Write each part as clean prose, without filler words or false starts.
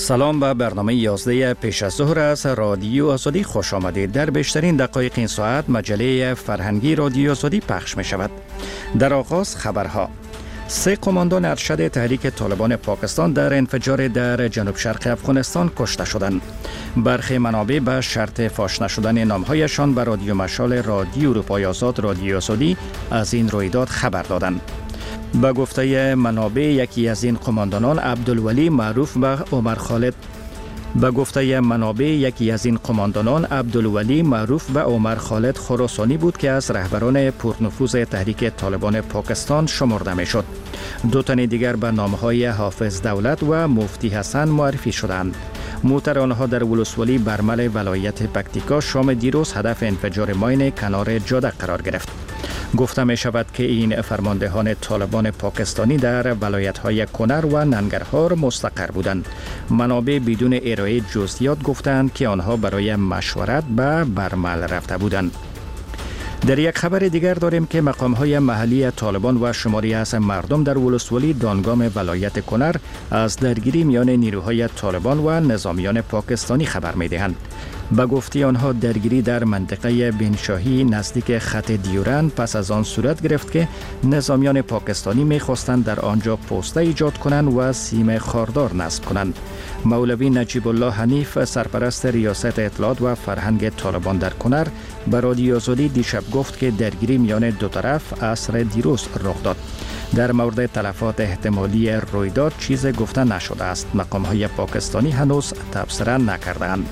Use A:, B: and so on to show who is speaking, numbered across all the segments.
A: سلام به برنامه 11 پیش از ظهر از رادیو آزادی خوش آمدید. در بیشترین دقایق این ساعت مجله فرهنگی رادیو آزادی پخش می شود. در آغاز خبرها. 3 قماندان ارشد تحریک طالبان پاکستان در انفجار در جنوب شرق افغانستان کشته شدند. برخی منابع به شرط فاش نشدن نامهایشان به رادیو مشال رادیو اروپای آزاد رادیو آزادی از این رویداد خبر دادند. به گفته منابع یکی از این قماندانان عبدالولی معروف به عمر خالد خراسانی بود که از رهبران پرنفوذ تحریک طالبان پاکستان شمرده می شد. 2 تن دیگر به نامهای حافظ دولت و مفتی حسن معرفی شدند. موتر آنها در ولسوالی برمل ولایت پکتیکا شام دیروز هدف انفجار ماین کنار جاده قرار گرفت. گفته می شود که این فرماندهان طالبان پاکستانی در ولایت‌های کنر و ننگرهار مستقر بودند. منابع بدون ارائه جزئیات گفتند که آنها برای مشورت به برمل رفته بودند. در یک خبر دیگر داریم که مقام‌های محلی طالبان و شماری از مردم در ولسوالی دانگام ولایت کنر از درگیری میان نیروهای طالبان و نظامیان پاکستانی خبر می‌دهند. به گفته آنها درگیری در منطقه بنشاهی نزدیک خط دیورند پس از آن صورت گرفت که نظامیان پاکستانی می‌خواستند در آنجا پوسته ایجاد کنند و سیم خاردار نصب کنند. مولوی نجیب الله حنیف سرپرست ریاست اطلاعات و فرهنگ طالبان در کنر به رادیو آزادی دیشب گفت که درگیری میان دو طرف عصر دیروز رخ داد. در مورد تلفات احتمالی رویداد چیز گفته نشده است. مقام‌های پاکستانی هنوز تبصره نکردند.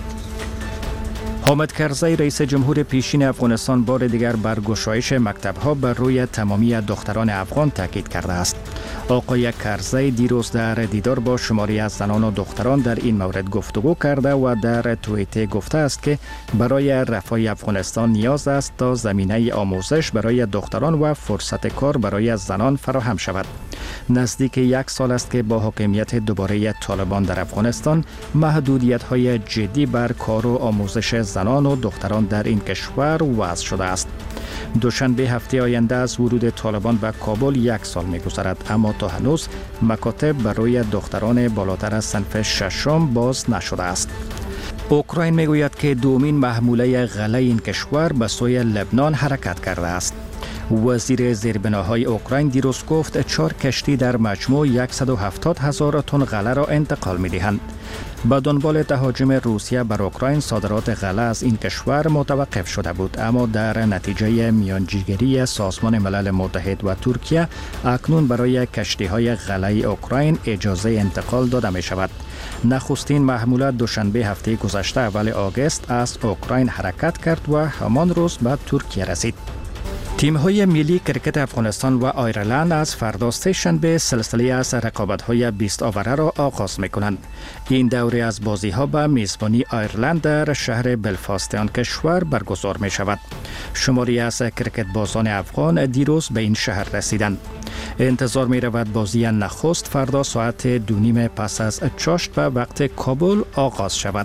A: حامد کرزی رئیس جمهور پیشین افغانستان بار دیگر بر گشایش مکتب‌ها بر روی تمامی دختران افغان تاکید کرده است. آقای کرزی دیروز در دیدار با شماری از زنان و دختران در این مورد گفتگو کرده و در توییتر گفته است که برای رفاه افغانستان نیاز است تا زمینه آموزش برای دختران و فرصت کار برای زنان فراهم شود. نزدیک 1 سال است که با حاکمیت دوباره طالبان در افغانستان محدودیت‌های جدی بر کار و آموزش زنان و دختران در این کشور وضع شده است. دوشنبه هفته آینده از ورود طالبان به کابل 1 سال می‌گذرد، اما تا هنوز مکاتب برای دختران بالاتر از صنف 6 باز نشده است. اوکراین میگوید که دومین محموله غله این کشور به سوی لبنان حرکت کرده است. وزیر زیربناهای اوکراین دیروز گفت 4 کشتی در مجموع 170,000 تن غله را انتقال می‌دهند. با دنبال تهاجم روسیه بر اوکراین صادرات غله از این کشور متوقف شده بود، اما در نتیجه میانجیگری سازمان ملل متحد و ترکیه اکنون برای کشتی‌های غله اوکراین اجازه انتقال داده می شود. نخستین محموله دوشنبه هفته گذشته اول آگوست از اوکراین حرکت کرد و همان روز به ترکیه رسید. تیم‌های ملی کرکت افغانستان و آیرلند از فردا سه‌شنبه سلسله از رقابت‌های 20 آوره را آغاز می‌کنند. این دوره از بازی‌ها به میزبانی آیرلند در شهر بلفاست آن کشور برگزار می‌شود. شماری از کرکت بازان افغان دیروز به این شهر رسیدند. انتظار می‌رود بازی نخست فردا ساعت 2:30 پس از چاشت به وقت کابل آغاز شود.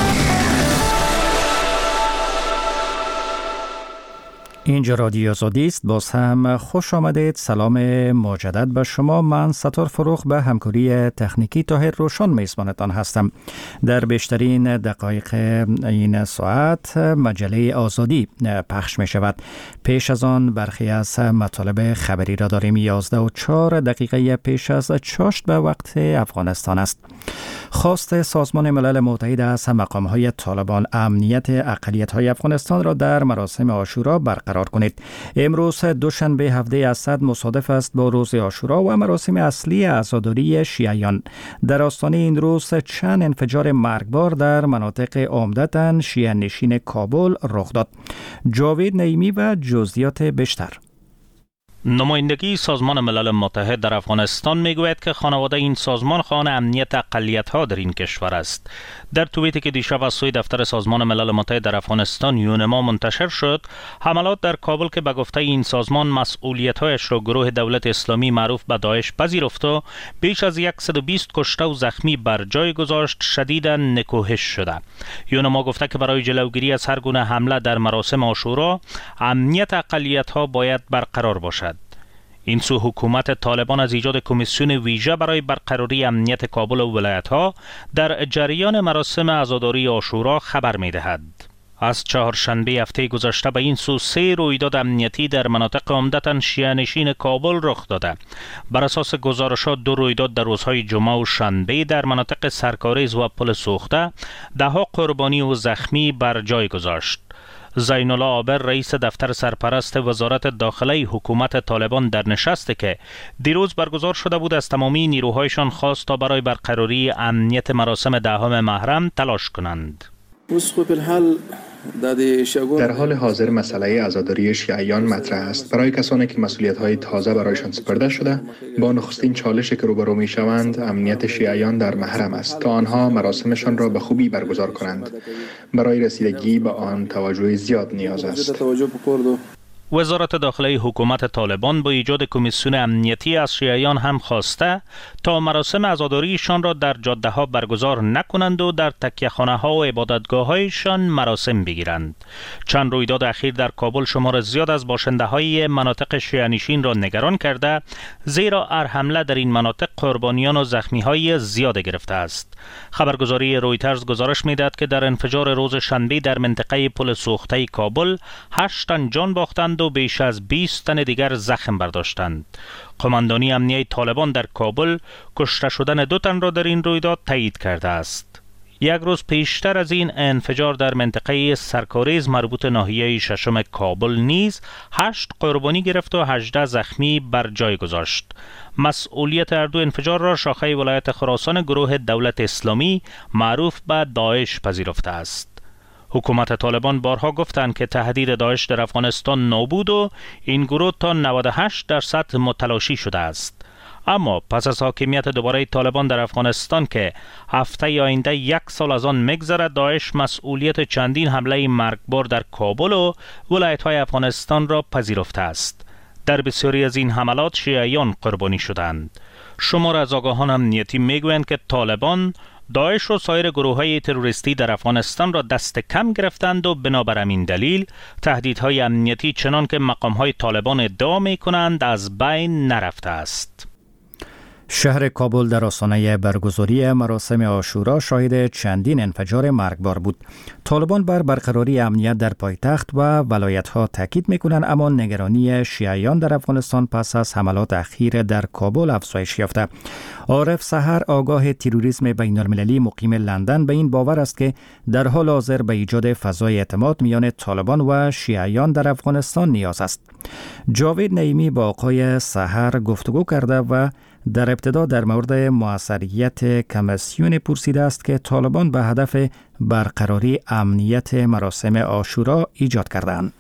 A: اینجا رادیو آزادی است. باز هم خوش آمدید. سلام مجدد به شما. من ستار فروخ به همکاری تکنیکی طاهر روشن میزبانتان هستم. در بیشترین دقایق این ساعت مجله آزادی پخش می شود. پیش از آن برخی از مطالب خبری را داریم. 11:04 پیش از چاشت به وقت افغانستان است. خواست سازمان ملل متحد از مقام‌های طالبان امنیت اقلیت‌های افغانستان را در مراسم عاشورا برقرار کنید. امروز دوشنبه 17 اسد مصادف است با روز عاشورا و مراسم اصلی عزاداری شیعیان. در آستانه این روز چند انفجار مرگبار در مناطق عمدتاً شیعه نشین کابل رخ داد. جاوید نعیمی و جزئیات بیشتر.
B: نمایندگی سازمان ملل متحد در افغانستان میگوید که خانواده این سازمان خوان امنیت اقلیت‌ها در این کشور است. در توییتی که دیشب از سوی دفتر سازمان ملل متحد در افغانستان یونما منتشر شد، حملات در کابل که به گفته این سازمان مسئولیت‌هایش را گروه دولت اسلامی معروف به داعش پذیرفت و بیش از 120 کشته و زخمی بر جای گذاشت، شدیداً نکوهش شده. یونما گفته که برای جلوگیری از هر گونه حمله در مراسم عاشورا، امنیت اقلیت‌ها باید برقرار باشد. این سو حکومت طالبان از ایجاد کمیسیون ویژه برای برقراری امنیت کابل و ولایت‌ها در جریان مراسم عزاداری عاشورا خبر می‌دهد. از چهارشنبه هفته گذشته به این سو 3 رویداد امنیتی در مناطق عمدتاً شیعه‌نشین کابل رخ داده. بر اساس گزارشات 2 رویداد در روزهای جمعه و شنبه در مناطق سرکاریز و پل سوخته 10 قربانی و زخمی بر جای گذاشت. زین الله عابر رئیس دفتر سرپرست وزارت داخله حکومت طالبان در نشستی که دیروز برگزار شده بود از تمامی نیروهایشان خواست تا برای برقراری امنیت مراسم 10 محرم تلاش کنند.
C: در حال حاضر مسئله عزاداری شیعیان مطرح است. برای کسانی که مسئولیت‌های تازه برایشان سپرده شده، با نخستین چالشی که روبرو می‌شوند امنیت شیعیان در محرم است تا آنها مراسمشان را به خوبی برگزار کنند. برای رسیدگی به آن توجه زیاد نیاز است.
B: وزارت داخله حکومت طالبان با ایجاد کمیسیون امنیتی از شیعیان هم خواسته تا مراسم عزاداریشان را در جاده‌ها برگزار نکنند و در تکیه‌خانه‌ها و عبادتگاه‌هایشان مراسم بگیرند. چند رویداد اخیر در کابل شمار زیاد از باشنده‌های مناطق شیعه‌نشین را نگران کرده، زیرا هر حمله در این مناطق قربانیان و زخمی‌های زیاد گرفته است. خبرگزاری رویترز گزارش می‌دهد که در انفجار روز شنبه در منطقه پل سوخته کابل 8 تن جان باختند و بیش از 20 تن دیگر زخم برداشتند. قماندانی امنیه طالبان در کابل کشته شدن 2 تن را در این رویداد تایید کرده است. یک روز پیشتر از این انفجار در منطقه سرکاریز مربوط ناحیه ششم کابل نیز 8 قربانی گرفت و 18 زخمی بر جای گذاشت. مسئولیت هر دو انفجار را شاخه ولایت خراسان گروه دولت اسلامی معروف به داعش پذیرفته است. حکومت طالبان بارها گفتند که تهدید داعش در افغانستان نابود و این گروه تا 98% متلاشی شده است. اما پس از حاکمیت دوباره طالبان در افغانستان که هفته آینده 1 سال از آن می‌گذرد، داعش مسئولیت چندین حمله مرگبار در کابل و ولایت‌های افغانستان را پذیرفته است. در بسیاری از این حملات شیعیان قربانی شدند. شمار از آگاهان امنیتی میگویند که طالبان داعش و سایر گروه‌های تروریستی در افغانستان را دست کم گرفتند و بنابر همین دلیل تهدیدهای امنیتی چنان که مقام‌های طالبان ادعا می‌کنند از بین نرفته است.
A: شهر کابل در آستانه برگزاری مراسم عاشورا شاهد چندین انفجار مرگبار بود. طالبان بر برقراری امنیت در پایتخت و ولایت‌ها تاکید می‌کنند، اما نگرانی شیعیان در افغانستان پس از حملات اخیر در کابل افزایش یافته. عارف سحر، آگاه تروریسم بین‌المللی مقیم لندن، به این باور است که در حال حاضر به ایجاد فضای اعتماد میان طالبان و شیعیان در افغانستان نیاز است. جاوید نعیمی با آقای سحر گفتگو کرده و در ابتدا در مورد موثریت کمیسیون پرسیده است که طالبان به هدف برقراری امنیت مراسم عاشورا ایجاد کردند.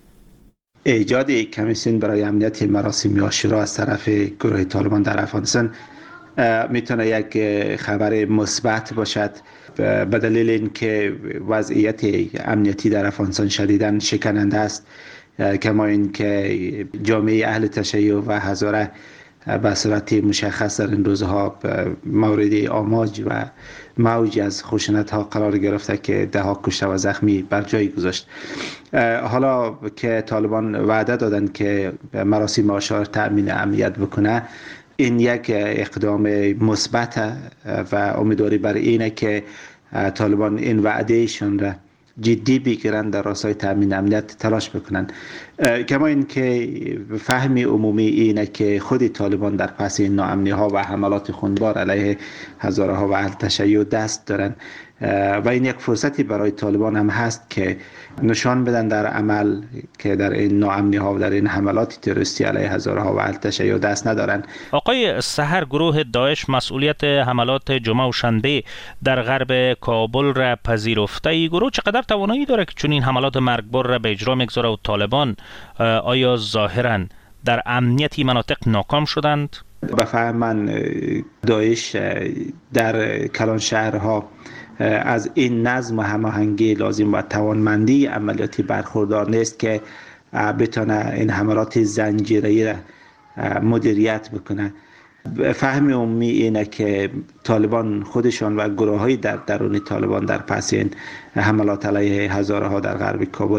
D: ایجاد کمیسیون برای امنیت مراسم عاشورا از طرف گروه طالبان در افغانستان میتونه یک خبر مثبت باشد، به دلیل اینکه وضعیت امنیتی در افغانستان شدیداً شکننده است، کما اینکه جامعه اهل تشیع و هزاره به صورت مشخص در این روزها مورد آماج و موج از خشونت ها قرار گرفته که 10 کشته و زخمی بر جای گذاشت. حالا که طالبان وعده دادن که مراسم عاشورا تأمین امنیت بکنه، این یک اقدام مثبت و امیدواری بر اینه که طالبان این وعدهشون را جدی بگیرن، در راستای تامین امنیت تلاش بکنن. کما اینکه فهم عمومی اینه که خود طالبان در پس این ناامنی ها و حملات خونبار علیه هزاره ها و اهل تشیع دست دارن و این یک فرصتی برای طالبان هم هست که نشان بدن در عمل که در این ناامنی ها و در این حملات تروریستی علیه هزاره ها و اهل تشیع دست ندارن.
B: آقای سحر، گروه داعش مسئولیت حملات جمعه و شنبه در غرب کابل را پذیرفته. این گروه چقدر توانایی داره که چون این حملات مرگبار را به اجرا میگذاره و طالبان آیا ظاهرا در امنیتی مناطق ناکام شدند؟
D: به فهم من داعش در کلان شهرها از این نظم و هماهنگی لازم و توانمندی عملیاتی برخوردار نیست که بتونه این حملات زنجیره‌ای را مدیریت بکنه. فهم عمومی اینه که طالبان خودشان و گروه‌های در درون طالبان در پس این حملات علیه هزاره ها در غرب کابل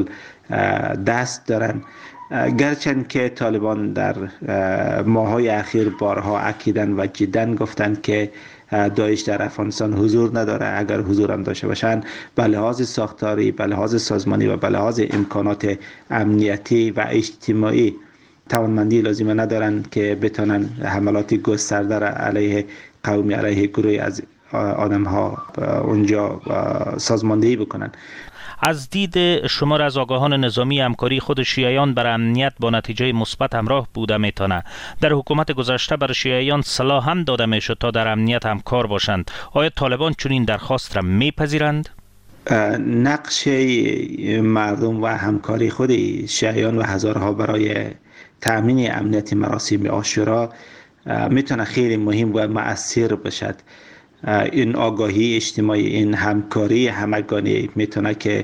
D: دست دارن. گرچند که طالبان در ماه‌های اخیر بارها اکیدن و جداً گفتند که داعش در افغانستان حضور نداره. اگر حضور هم داشته باشند به لحاظ ساختاری، به لحاظ سازمانی و به لحاظ امکانات امنیتی و اجتماعی توانمندی لازمه ندارن که بتونن حملات گسترده علیه قومی، علیه گروهی از آدم ها اونجا سازماندهی بکنن.
B: از دید شمار از آگاهان نظامی، همکاری خود شیعیان بر امنیت با نتیجه مثبت همراه بوده میتونه. در حکومت گذشته بر شیعیان سلاح هم داده میشد تا در امنیت همکار باشند. آیا طالبان چنین درخواست را میپذیرند؟
D: نقش مردم و همکاری خود شیعیان و هزارها برای تأمین امنیت مراسم عاشورا میتونه خیلی مهم و مؤثر باشد. این آگاهی اجتماعی، این همکاری همگانی میتونه که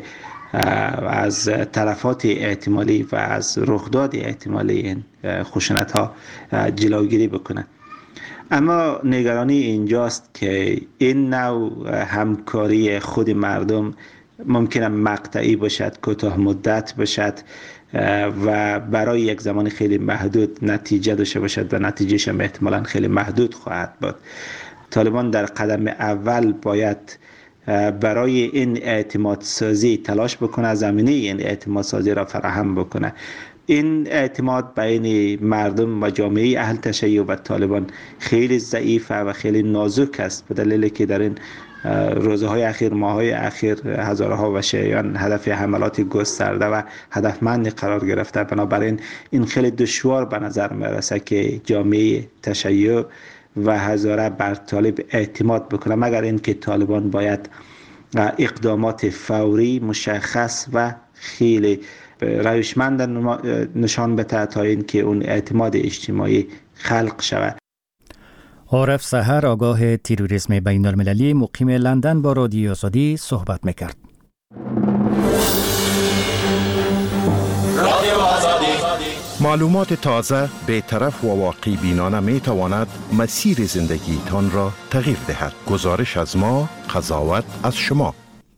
D: از تلفات احتمالی و از رخداد احتمالی این خشونت ها جلوگیری بکنه. اما نگرانی اینجاست که این نوع همکاری خود مردم ممکنه مقطعی باشد، کوتاه مدت باشد و برای یک زمان خیلی محدود نتیجه داشته باشد و نتیجهش هم احتمالاً خیلی محدود خواهد بود. طالبان در قدم اول باید برای این اعتماد سازی تلاش بکنه، زمینه این اعتماد سازی را فراهم بکنه. این اعتماد بین مردم و جامعه اهل تشیع و طالبان خیلی ضعیفه و خیلی نازک است، به دلیلی که در این روزهای اخیر، ماههای اخیر هزارها و شیعیان هدف حملات گسترده و هدفمند قرار گرفته. بنابراین این خیلی دشوار به نظر میرسه که جامعه تشیع و هزاره بر طالب اعتماد بکنه، مگر اینکه طالبان باید اقدامات فوری، مشخص و خیلی روشمند نشان بده تا اینکه اون اعتماد اجتماعی خلق شود.
A: عارف سحر، آگاه تروریسم بین المللی، مقیم لندن، با رادیو آزادی صحبت میکرد.
E: معلومات تازه، بی‌طرف و واقعی بینانه می تواند مسیر زندگی تان را تغییر دهد. گزارش از ما، قضاوت از شما.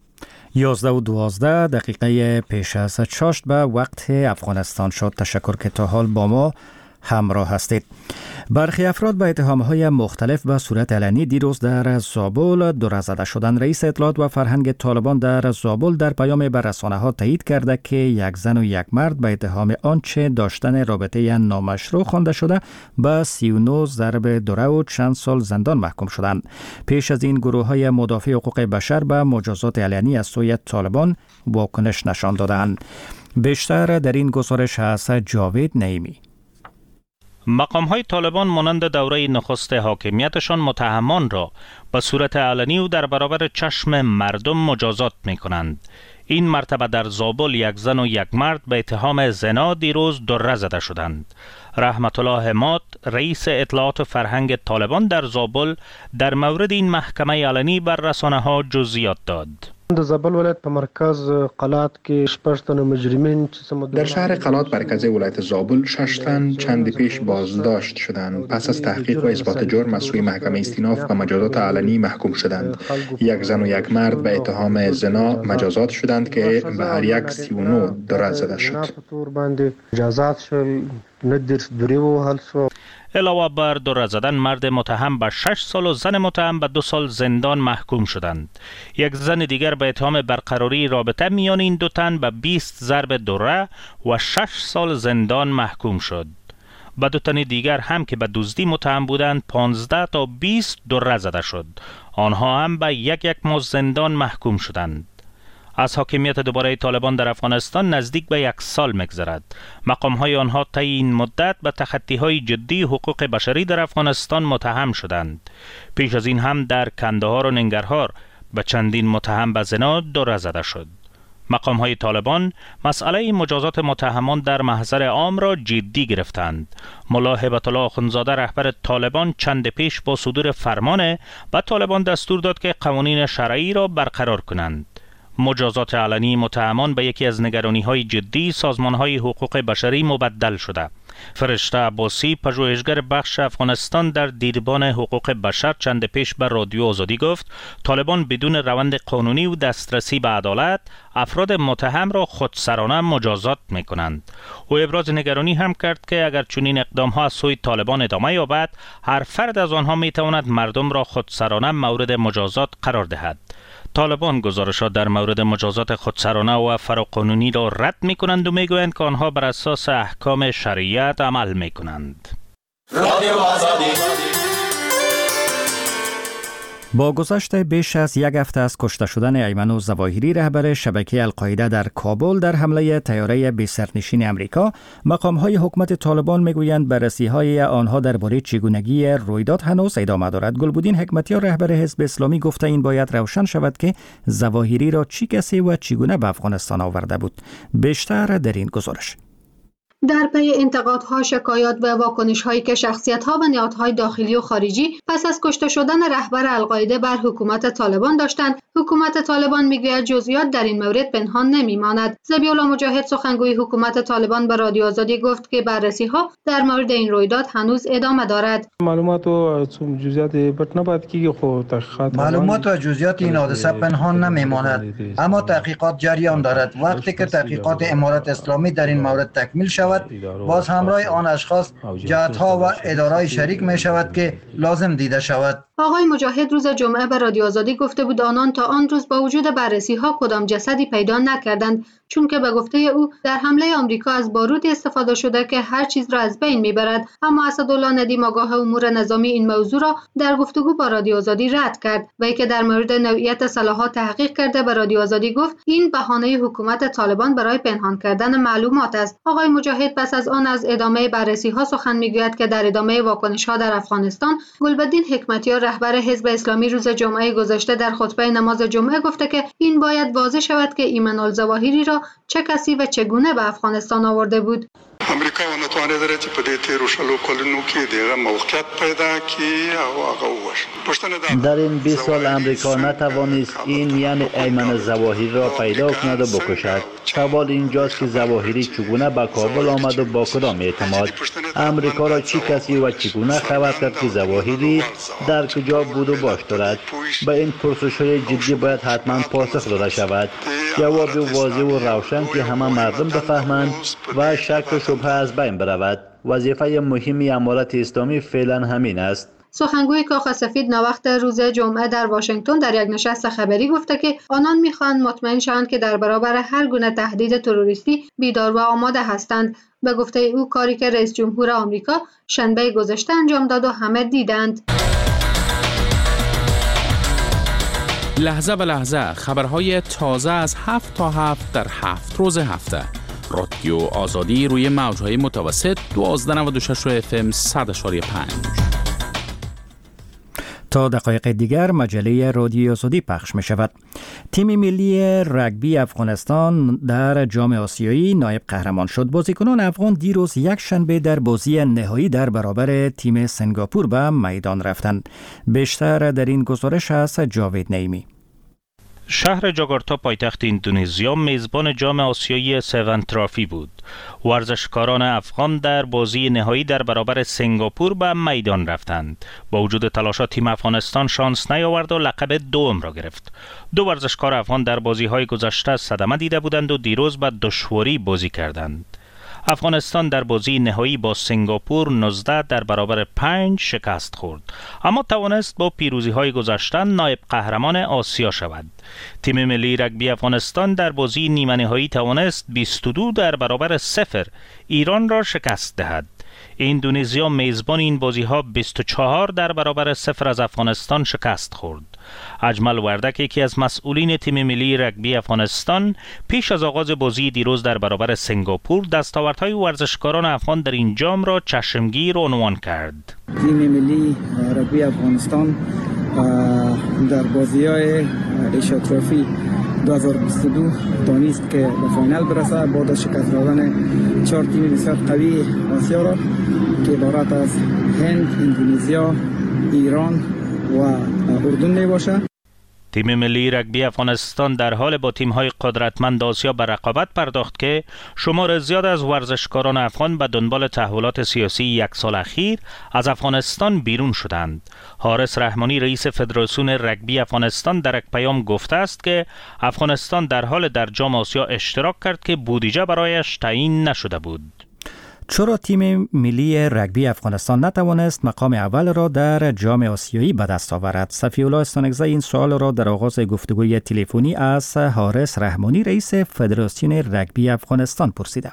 A: 11:12 پیش از چاشت به وقت افغانستان شد. تشکر که تا حال با ما همراه هستید. برخی افراد به اتهام‌های مختلف به صورت علنی دیروز در زابل دور زده شدند. رئیس اطلاعات و فرهنگ طالبان در زابل در پیام به رسانه‌ها تایید کرده که یک زن و یک مرد به اتهام آنچه داشتن رابطه نامشروع خوانده شده به 39 ضرب دوره و چند سال زندان محکوم شدند. پیش از این گروه‌های مدافع حقوق بشر به مجازات علنی از سوی طالبان واکنش نشان دادند. بیشتر در این گزارش از جاوید نعیمی.
B: مقام‌های طالبان مانند دوره نخست حاکمیتشان متهمان را به صورت علنی و در برابر چشم مردم مجازات می‌کنند. این مرتبه در زابل یک زن و یک مرد به اتهام زنا دیروز دره زده شدند. رحمت الله حماد، رئیس اطلاعات فرهنگ طالبان در زابل، در مورد این محکمه علنی بر رسانه‌ها جزئیات داد.
F: د زابل ولایت په مرکز قلات کې 6 تن مجرمین
C: در شهر قلات مرکز ولایت زابل 6 تن چند پیش بازداشت شدند. پس از تحقیق و اثبات جرم از سوی محکمه استیناف و مجازات علنی محکوم شدند. یک زن و یک مرد به اتهام زنا مجازات شدند که به هر یک 39 دره زده شد.
B: علاوه بر دره زدن، مرد متهم به 6 سال و زن متهم به 2 سال زندان محکوم شدند. یک زن دیگر به اتهام برقراری رابطه میان این دو تن به 20 ضرب دوره و 6 سال زندان محکوم شد. به 2 تن دیگر هم که به دزدی متهم بودند 15 تا 20 دوره زده شد. آنها هم به یک ماه زندان محکوم شدند. از حاکمیت دوباره طالبان در افغانستان نزدیک به 1 سال می‌گذرد. مقام‌های آنها طی این مدت به تخطی‌های جدی حقوق بشری در افغانستان متهم شدند. پیش از این هم در کندهار و ننگرهار به چندین متهم به زنا دره زده شد. مقام‌های طالبان مسئله مجازات متهمان در محضر عام را جدی گرفتند. ملا هبت الله اخندزاده، رهبر طالبان، چند پیش با صدور فرمان به طالبان دستور داد که قوانین شرعی را برقرار کنند. مجازات علنی متهمان به یکی از نگرانی‌های جدی سازمان‌های حقوق بشری مبدل شده. فرشته عباسی، پژوهشگر بخش افغانستان در دیدبان حقوق بشر، چند پیش بر رادیو آزادی گفت طالبان بدون روند قانونی و دسترسی به عدالت افراد متهم را خودسرانه مجازات می‌کنند. او ابراز نگرانی هم کرد که اگر چنین اقدام‌ها از سوی طالبان ادامه یابد، هر فرد از آنها می‌تواند مردم را خودسرانه مورد مجازات قرار دهد. طالبان گزارشات در مورد مجازات خودسرانه و فراقانونی را رد می‌کنند و می‌گویند که آنها بر اساس احکام شریعت عمل می‌کنند.
A: با گذشت بیش از یک هفته از کشته شدن ایمن الظواهری رهبر شبکه القاعده در کابل در حمله طیاره بی سرنشین امریکا، مقام‌های حکومت طالبان میگویند بررسی‌های آنها درباره چگونگی رویداد هنوز ادامه دارد. گلبدین حکمتیار رهبر حزب اسلامی گفته این باید روشن شود که ظواهری را چه کسی و چگونه به افغانستان آورده بود. بیشتر در این گزارش.
G: در پی انتقادها، شکایات و واکنش‌هایی که شخصیت‌ها و نهادهای داخلی و خارجی پس از کشته شدن رهبر القاعده بر حکومت طالبان داشتند، حکومت طالبان میگوید جزئیات در این مورد پنهان نمی‌ماند. ذبیح‌الله مجاهد سخنگوی حکومت طالبان به رادیو آزادی گفت که بررسی‌ها در مورد این رویداد هنوز ادامه دارد.
H: معلومات و جزئیات پټ نباید کیږي خو تحقیقات
I: معلومات و جزئیات این حادثه پنهان نمی‌ماند، اما تحقیقات جریان دارد. وقتی که تحقیقات امارت اسلامی در این مورد تکمیل شود، باز همراه آن اشخاص، جهت‌ها و اداره‌های شریک می شود که لازم دیده شود.
G: آقای مجاهد روز جمعه به رادیو آزادی گفته بود آنان تا آن روز با وجود بررسی‌ها کدام جسدی پیدا نکردند، چون که به گفته او در حمله آمریکا از بارودی استفاده شده که هر چیز را از بین میبرد. اما اسدالله ندیم آگاه امور نظامی این موضوع را در گفتگو با رادیو آزادی رد کرد. وی که در مورد نوعیت سلاح‌ها تحقیق کرده به رادیو آزادی گفت این بهانه حکومت طالبان برای پنهان کردن معلومات است. آقای مجاهد پس از آن از ادامه بررسی‌ها سخن میگوید که در ادامه واکنش‌ها در افغانستان، گلبدین حکمتیار رهبر حزب اسلامی روز جمعه گذشته در خطبه نماز جمعه گفته که این باید واضح شود که ایمن الظواهری را چه کسی و چگونه به افغانستان آورده بود.
J: امریکا نتوانیدله چې په دې تیرو شلو کلونو کې دغه موقعیت پیدا کړي او هغه وشي.
K: در این 20 سال امریکا نتوانست این یعنی ایمن ظواهری را پیدا کند و بکشد. سوال اینجاست که ظواهری چگونه به کابل آمد و با کدام اعتماد؟ امریکا را چه کسی و چگونه خبر کرد که ظواهری در کجا بود و باش دارد؟ به این پرسش‌های جدی باید حتما پاسخ داده شود. جواب واضح و روشن که همه مردم بفهمند و شک و شبهه از بین برود. وظیفه مهمی امارت اسلامی فعلا همین است.
G: سخنگوی کاخ سفید نوقت روز جمعه در واشنگتن در یک نشست خبری گفته که آنان می‌خواهند مطمئن شوند که در برابر هر گونه تهدید تروریستی بیدار و آماده هستند. به گفته او کاری که رئیس جمهور آمریکا شنبه گذشته انجام داد و همه دیدند.
L: لحظه به لحظه خبرهای تازه از 7 تا 7 در 7 روز هفته. رادیو آزادی روی موج‌های متوسط 1296 FM 100.5.
A: تا دقایق دیگر مجله رادیو آزادی پخش می شود. تیم ملی رگبی افغانستان در جام آسیایی نایب قهرمان شد. بازیکنان افغان دیروز یک شنبه در بازی نهایی در برابر تیم سنگاپور به میدان رفتند. بیشتر در این گزارش است جاوید نعیمی.
B: شهر جاکارتا پایتخت اندونزیا میزبان جام آسیایی 7 ترافی بود. ورزشکاران افغان در بازی نهایی در برابر سنگاپور به میدان رفتند. با وجود تلاشات تیم افغانستان شانس نیاورد و لقب دوم را گرفت. دو ورزشکار افغان در بازی‌های گذشته صدمه دیده بودند و دیروز به دشواری بازی کردند. افغانستان در بازی نهایی با سنگاپور 19 در برابر 5 شکست خورد، اما توانست با پیروزی‌های گذشته نایب قهرمان آسیا شود. تیم ملی رگبی افغانستان در بازی نیمه نهایی توانست 22 در برابر 0 ایران را شکست دهد. اندونزیا میزبان این بازی‌ها 24 در برابر 0 از افغانستان شکست خورد. اجمل وردک، یکی از مسئولین تیم ملی رگبی افغانستان، پیش از آغاز بازی دیروز در برابر سنگاپور دستاوردهای ورزشکاران افغان در این جام را چشمگیر عنوان کرد.
M: تیم ملی رگبی افغانستان در بازی‌های ایشیا ترافی 2022 دانست که به فاینال برسه بعد از شکست دادن 4 تیم بسیار قوی آسیا را که عبارت از هند، اندونزیا، ایران و اردن می باشه.
B: تیم ملی رگبی افغانستان در حال با تیم‌های قدرتمند آسیا به رقابت پرداخت که شمار زیاد از ورزشکاران افغان به دنبال تحولات سیاسی یک سال اخیر از افغانستان بیرون شدند. حارس رحمانی رئیس فدراسیون رگبی افغانستان در یک پیام گفته است که افغانستان در حال در جام آسیا اشتراک کرد که بودجه برایش تعیین نشده بود.
A: چرا تیم ملی رگبی افغانستان نتوانست مقام اول را در جام آسیایی به دست آورد؟ صفی الله استانکزی این سوال را در آغاز گفتگوی تلفنی از حارس رحمانی رئیس فدراسیون رگبی افغانستان پرسیده.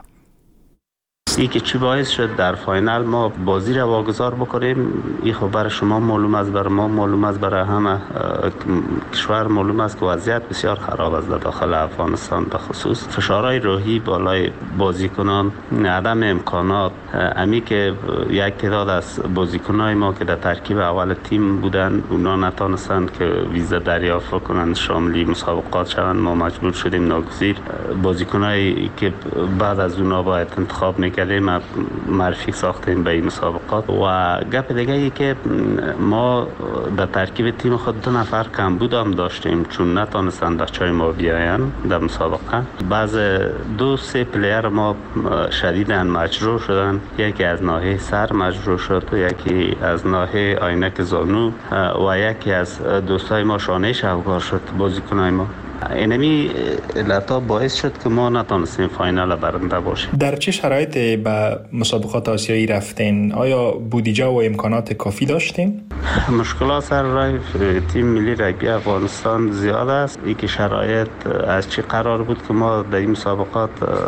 N: ای که چی باعث شد در فاینال ما بازی را واگذار بکنیم، این خب برای شما معلوم است، برای ما معلوم است، برای همه کشور معلوم است که وضعیت بسیار خراب است در داخل افغانستان. به خصوص فشارهای روحی بالای بازیکنان، عدم امکانات، امی که یک تعداد از بازیکنای ما که در ترکیب اول تیم بودن اونا نتونستند که ویزا دریافت کنند شامل مسابقات شوند. ما مجبور شدیم ناگزیر بازیکنایی که بعد از اونا باید انتخاب میکردیم معرفی ساختیم به این مسابقات. و گپ دیگه ای که ما در ترکیب تیم خود 2 نفر کمبود هم داشتیم چون نتونستند بچهای ما بیاین در مسابقه. بعض 2-3 پلیر ما شدیداً مجروح شدن، یکی از ناحیه سر مجروح شد و یکی از ناحیه عینک زانو و یکی از دوستای ما شانه شوکار شد بازیکنای ما. اینمی علتا باعث شد که ما نتونستیم فاینال برنده باشیم.
C: در چه شرایطی به مسابقات آسیایی رفتین؟ آیا بودجه و امکانات کافی داشتین؟
N: مشکلات سر راه تیم ملی رگبی افغانستان زیاد است. این که شرایط از چی قرار بود که ما در این مسابقات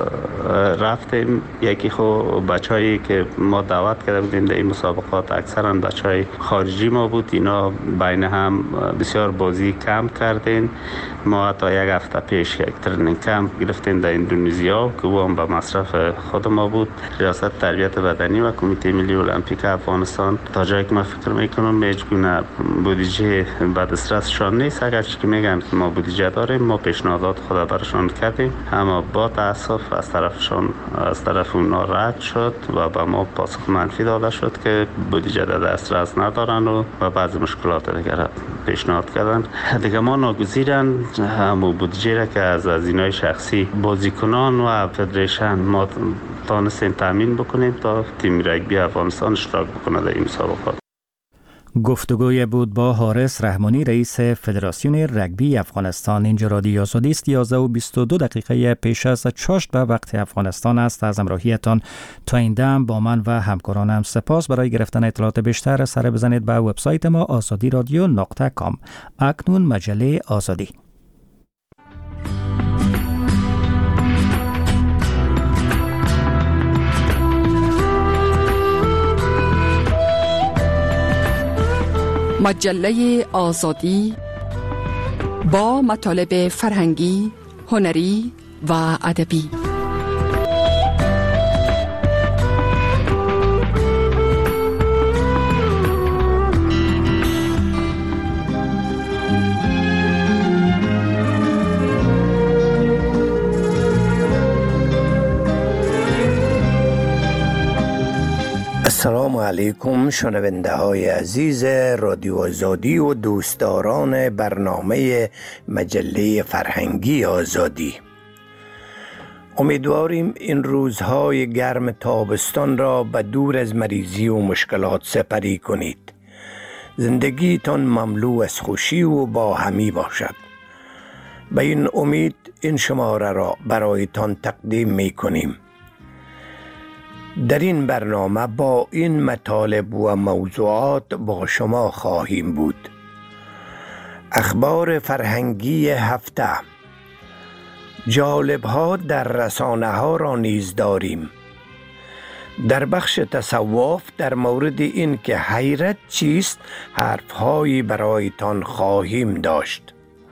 N: رفتیم، یکی خب بچه‌ای که ما دعوت کرده بودیم در این مسابقات اکثرا بچهای خارجی ما بود، اینا بین هم بسیار بازی کم کردین. ما حتی یک هفته پیش یک ترنینگ کمپ گرفتیم در اندونزیا که او هم به مصرف خود ما بود. ریاست تربیت بدنی و کمیته ملی المپیک افغانستان تا جایی که من فکر میکنم هیچ گونه بودجه به دسترسشان نیست. اگرچه که میگن که ما بودجه داریم، ما پیشنهادات خود برشان کردیم، اما با تاسف از طرف اونا رد شد و به ما پاسخ منفی داده شد که بودجه در دسترس ندارن و بعضی مشکلات دیگر پیشنهاد کردن. دیگه ما ناگزیرن همون بودجه را که از هزینه‌های شخصی بازیکنان و فدریشن ما تانستیم تامین بکنیم تا تیم رگبی افغانستان اشتراک بکنه در این مسابقات.
A: گفتگوی بود با حارس رحمانی رئیس فدراسیون رگبی افغانستان. اینجا رادیو آزادی است. 11:22 پیش از چاشت به وقت افغانستان است. از همراهیتان تا این دم با من و همکارانم سپاس. برای گرفتن اطلاعات بیشتر سر بزنید به وبسایت ما azadiradio.com. اکنون مجله آزادی.
O: مجله آزادی با مطالب فرهنگی، هنری و ادبی.
P: السلام علیکم شنونده های عزیز رادیو آزادی و دوستداران برنامه مجله فرهنگی آزادی. امیدواریم این روزهای گرم تابستان را به دور از مریضی و مشکلات سپری کنید. زندگیتان مملو از خوشی و باهمی باشد. به این امید این شماره را برایتان تقدیم می کنیم. در این برنامه با این مطالب و موضوعات با شما خواهیم بود: اخبار فرهنگی هفته، جالب‌ها در رسانه ها را نیز داریم. در بخش تصوف در مورد این که حیرت چیست حرف‌هایی برایتان خواهیم داشت.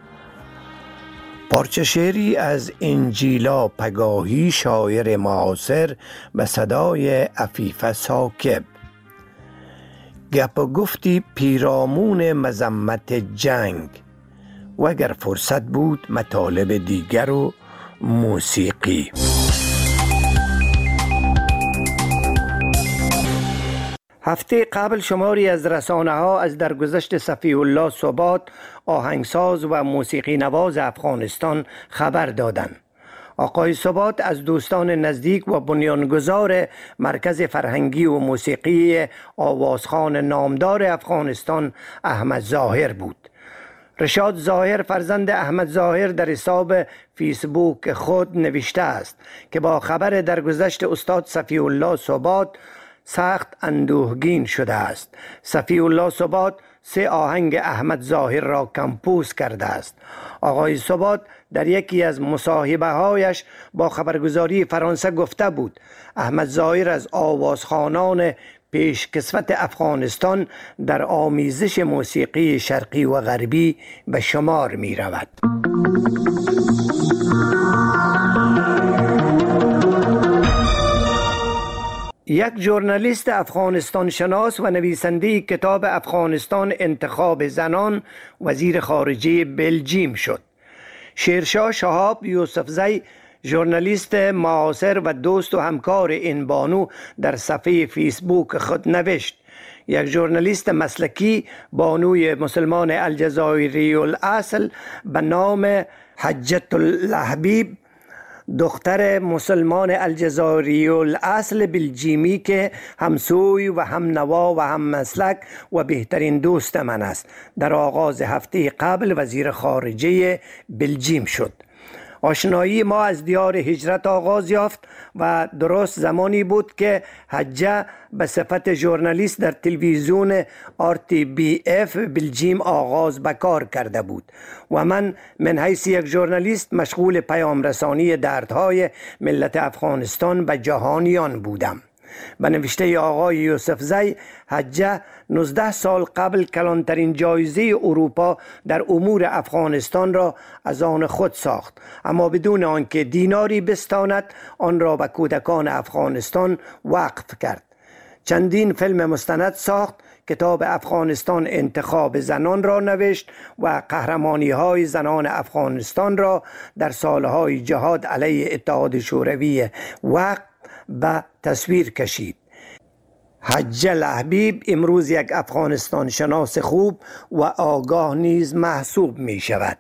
P: پارچه شعری از انجیلا پگاهی شاعر معاصر به صدای عفیف ثاقب. گپ و گفتی پیرامون مذمت جنگ و اگر فرصت بود مطالب دیگر و موسیقی. هفته قبل شماری از رسانه ها از درگذشت صفی الله ثبات، آهنگساز و موسیقی نواز افغانستان خبر دادند. آقای ثبات از دوستان نزدیک و بنیانگذار مرکز فرهنگی و موسیقی آوازخوان نامدار افغانستان احمد ظاهر بود. رشاد ظاهر فرزند احمد ظاهر در حساب فیسبوک خود نوشته است که با خبر درگذشت استاد صفی الله ثبات سخت اندوهگین شده است. صفی الله ثبات 3 آهنگ احمد ظاهر را کمپوز کرده است. آقای ثبات در یکی از مصاحبه هایش با خبرگزاری فرانسه گفته بود احمد ظاهر از آوازخوانان پیشکسوت افغانستان در آمیزش موسیقی شرقی و غربی به شمار می رود. یک ژورنالیست افغانستان شناس و نویسنده کتاب افغانستان انتخاب زنان وزیر خارجه بلژیم شد. شیرشاه شهاب یوسفزی، ژورنالیست معاصر و دوست و همکار این بانو، در صفحه فیسبوک خود نوشت یک ژورنالیست مسلکی بانوی مسلمان الجزایری الاصل به نام حجت الحبیب، دختر مسلمان الجزایری الاصل بلژیمی که همسوی و هم نوا و هم مسلک و بهترین دوست من است، در آغاز هفته قبل وزیر خارجه بلژیم شد. آشنایی ما از دیار هجرت آغاز یافت و درست زمانی بود که حجه به صفت ژورنالیست در تلویزیون RTBF بلژیم آغاز به کار کرده بود و من حیث یک ژورنالیست مشغول پیام رسانی دردهای ملت افغانستان به جهانیان بودم. به نوشته آقای یوسفزی، حجه 19 سال قبل کلانترین جایزه اروپا در امور افغانستان را از آن خود ساخت، اما بدون آنکه دیناری بستاند آن را به کودکان افغانستان وقف کرد. چندین فیلم مستند ساخت، کتاب افغانستان انتخاب زنان را نوشت و قهرمانی های زنان افغانستان را در سالهای جهاد علیه اتحاد شوروی وقف به تصویر کشید. حجه الحبیب امروز یک افغانستان شناس خوب و آگاه نیز محسوب می شود.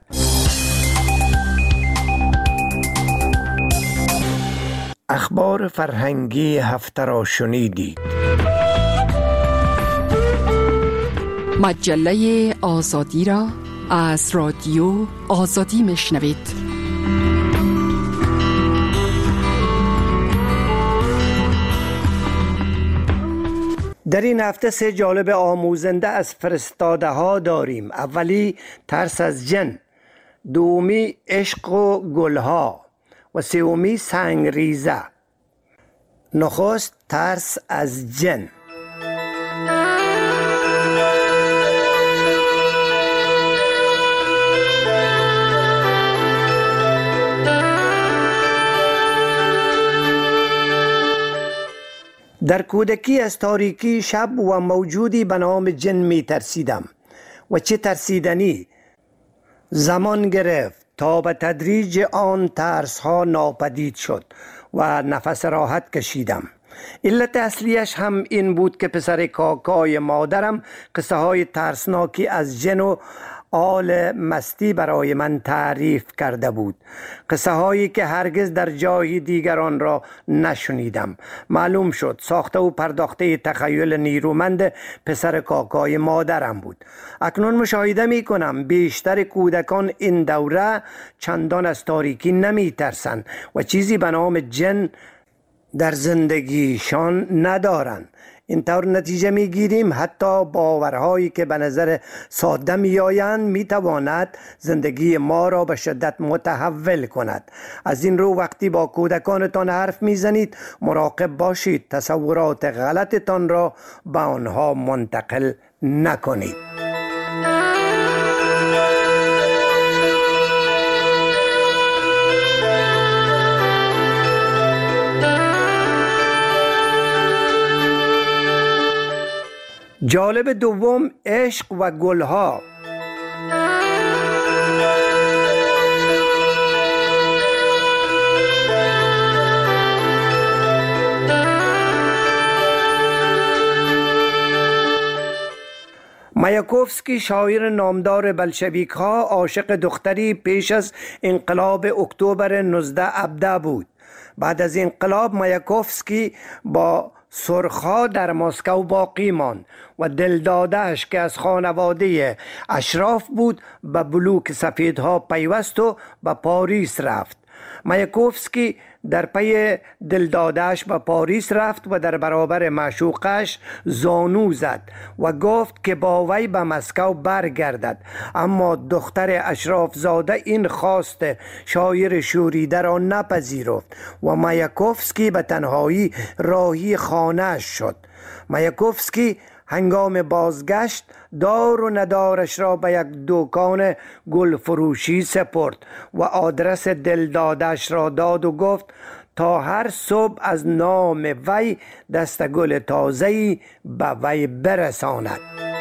P: اخبار فرهنگی هفته را شنیدید.
O: مجله آزادی را از رادیو آزادی میشنوید.
P: در این هفته 3 جالب آموزنده از فرستاده ها داریم. اولی ترس از جن، دومی عشق و گلها و سومی سنگریزه. نخست ترس از جن. در کودکی از تاریکی شب و موجودی به نام جن می ترسیدم و چه ترسیدنی. زمان گرفت تا به تدریج آن ترس ها ناپدید شد و نفس راحت کشیدم. علت اصلیش هم این بود که پسر کاکای مادرم قصه های ترسناکی از جن و آل مستی برای من تعریف کرده بود، قصه هایی که هرگز در جای دیگران را نشنیدم. معلوم شد ساخته و پرداخته تخیل نیرومند پسر کاکای مادرم بود. اکنون مشاهده می کنم بیشتر کودکان این دوره چندان از تاریکی نمی ترسند و چیزی به نام جن در زندگیشان ندارند. اینطور نتیجه میگیریم حتی باورهایی که به نظر ساده میآیند میتواند زندگی ما را به شدت متحول کند. از این رو وقتی با کودکانتان حرف میزنید مراقب باشید تصورات غلطتان را به آنها منتقل نکنید. جالب دوم عشق و گلها. مایاکوفسکی شاعر نامدار بلشویک ها عاشق دختری پیش از انقلاب اکتبر 1917 بود. بعد از انقلاب مایاکوفسکی با سرخا در مسکو باقی ماند و دلدادهش که از خانواده اشراف بود به بلوک سفیدها پیوست و به پاریس رفت. مایاکوفسکی در پی دلدادهش به پاریس رفت و در برابر معشوقش زانو زد و گفت که با وی به مسکو برگردد، اما دختر اشراف زاده این خواست شاعر شوریده را نپذیرفت و مایاکوفسکی به تنهایی راهی خانه‌اش شد. مایاکوفسکی هنگام بازگشت دار و ندارش را به یک دکان گل فروشی سپرد و آدرس دلدادش را داد و گفت تا هر صبح از نام وی دست گل تازه‌ای به وی برساند.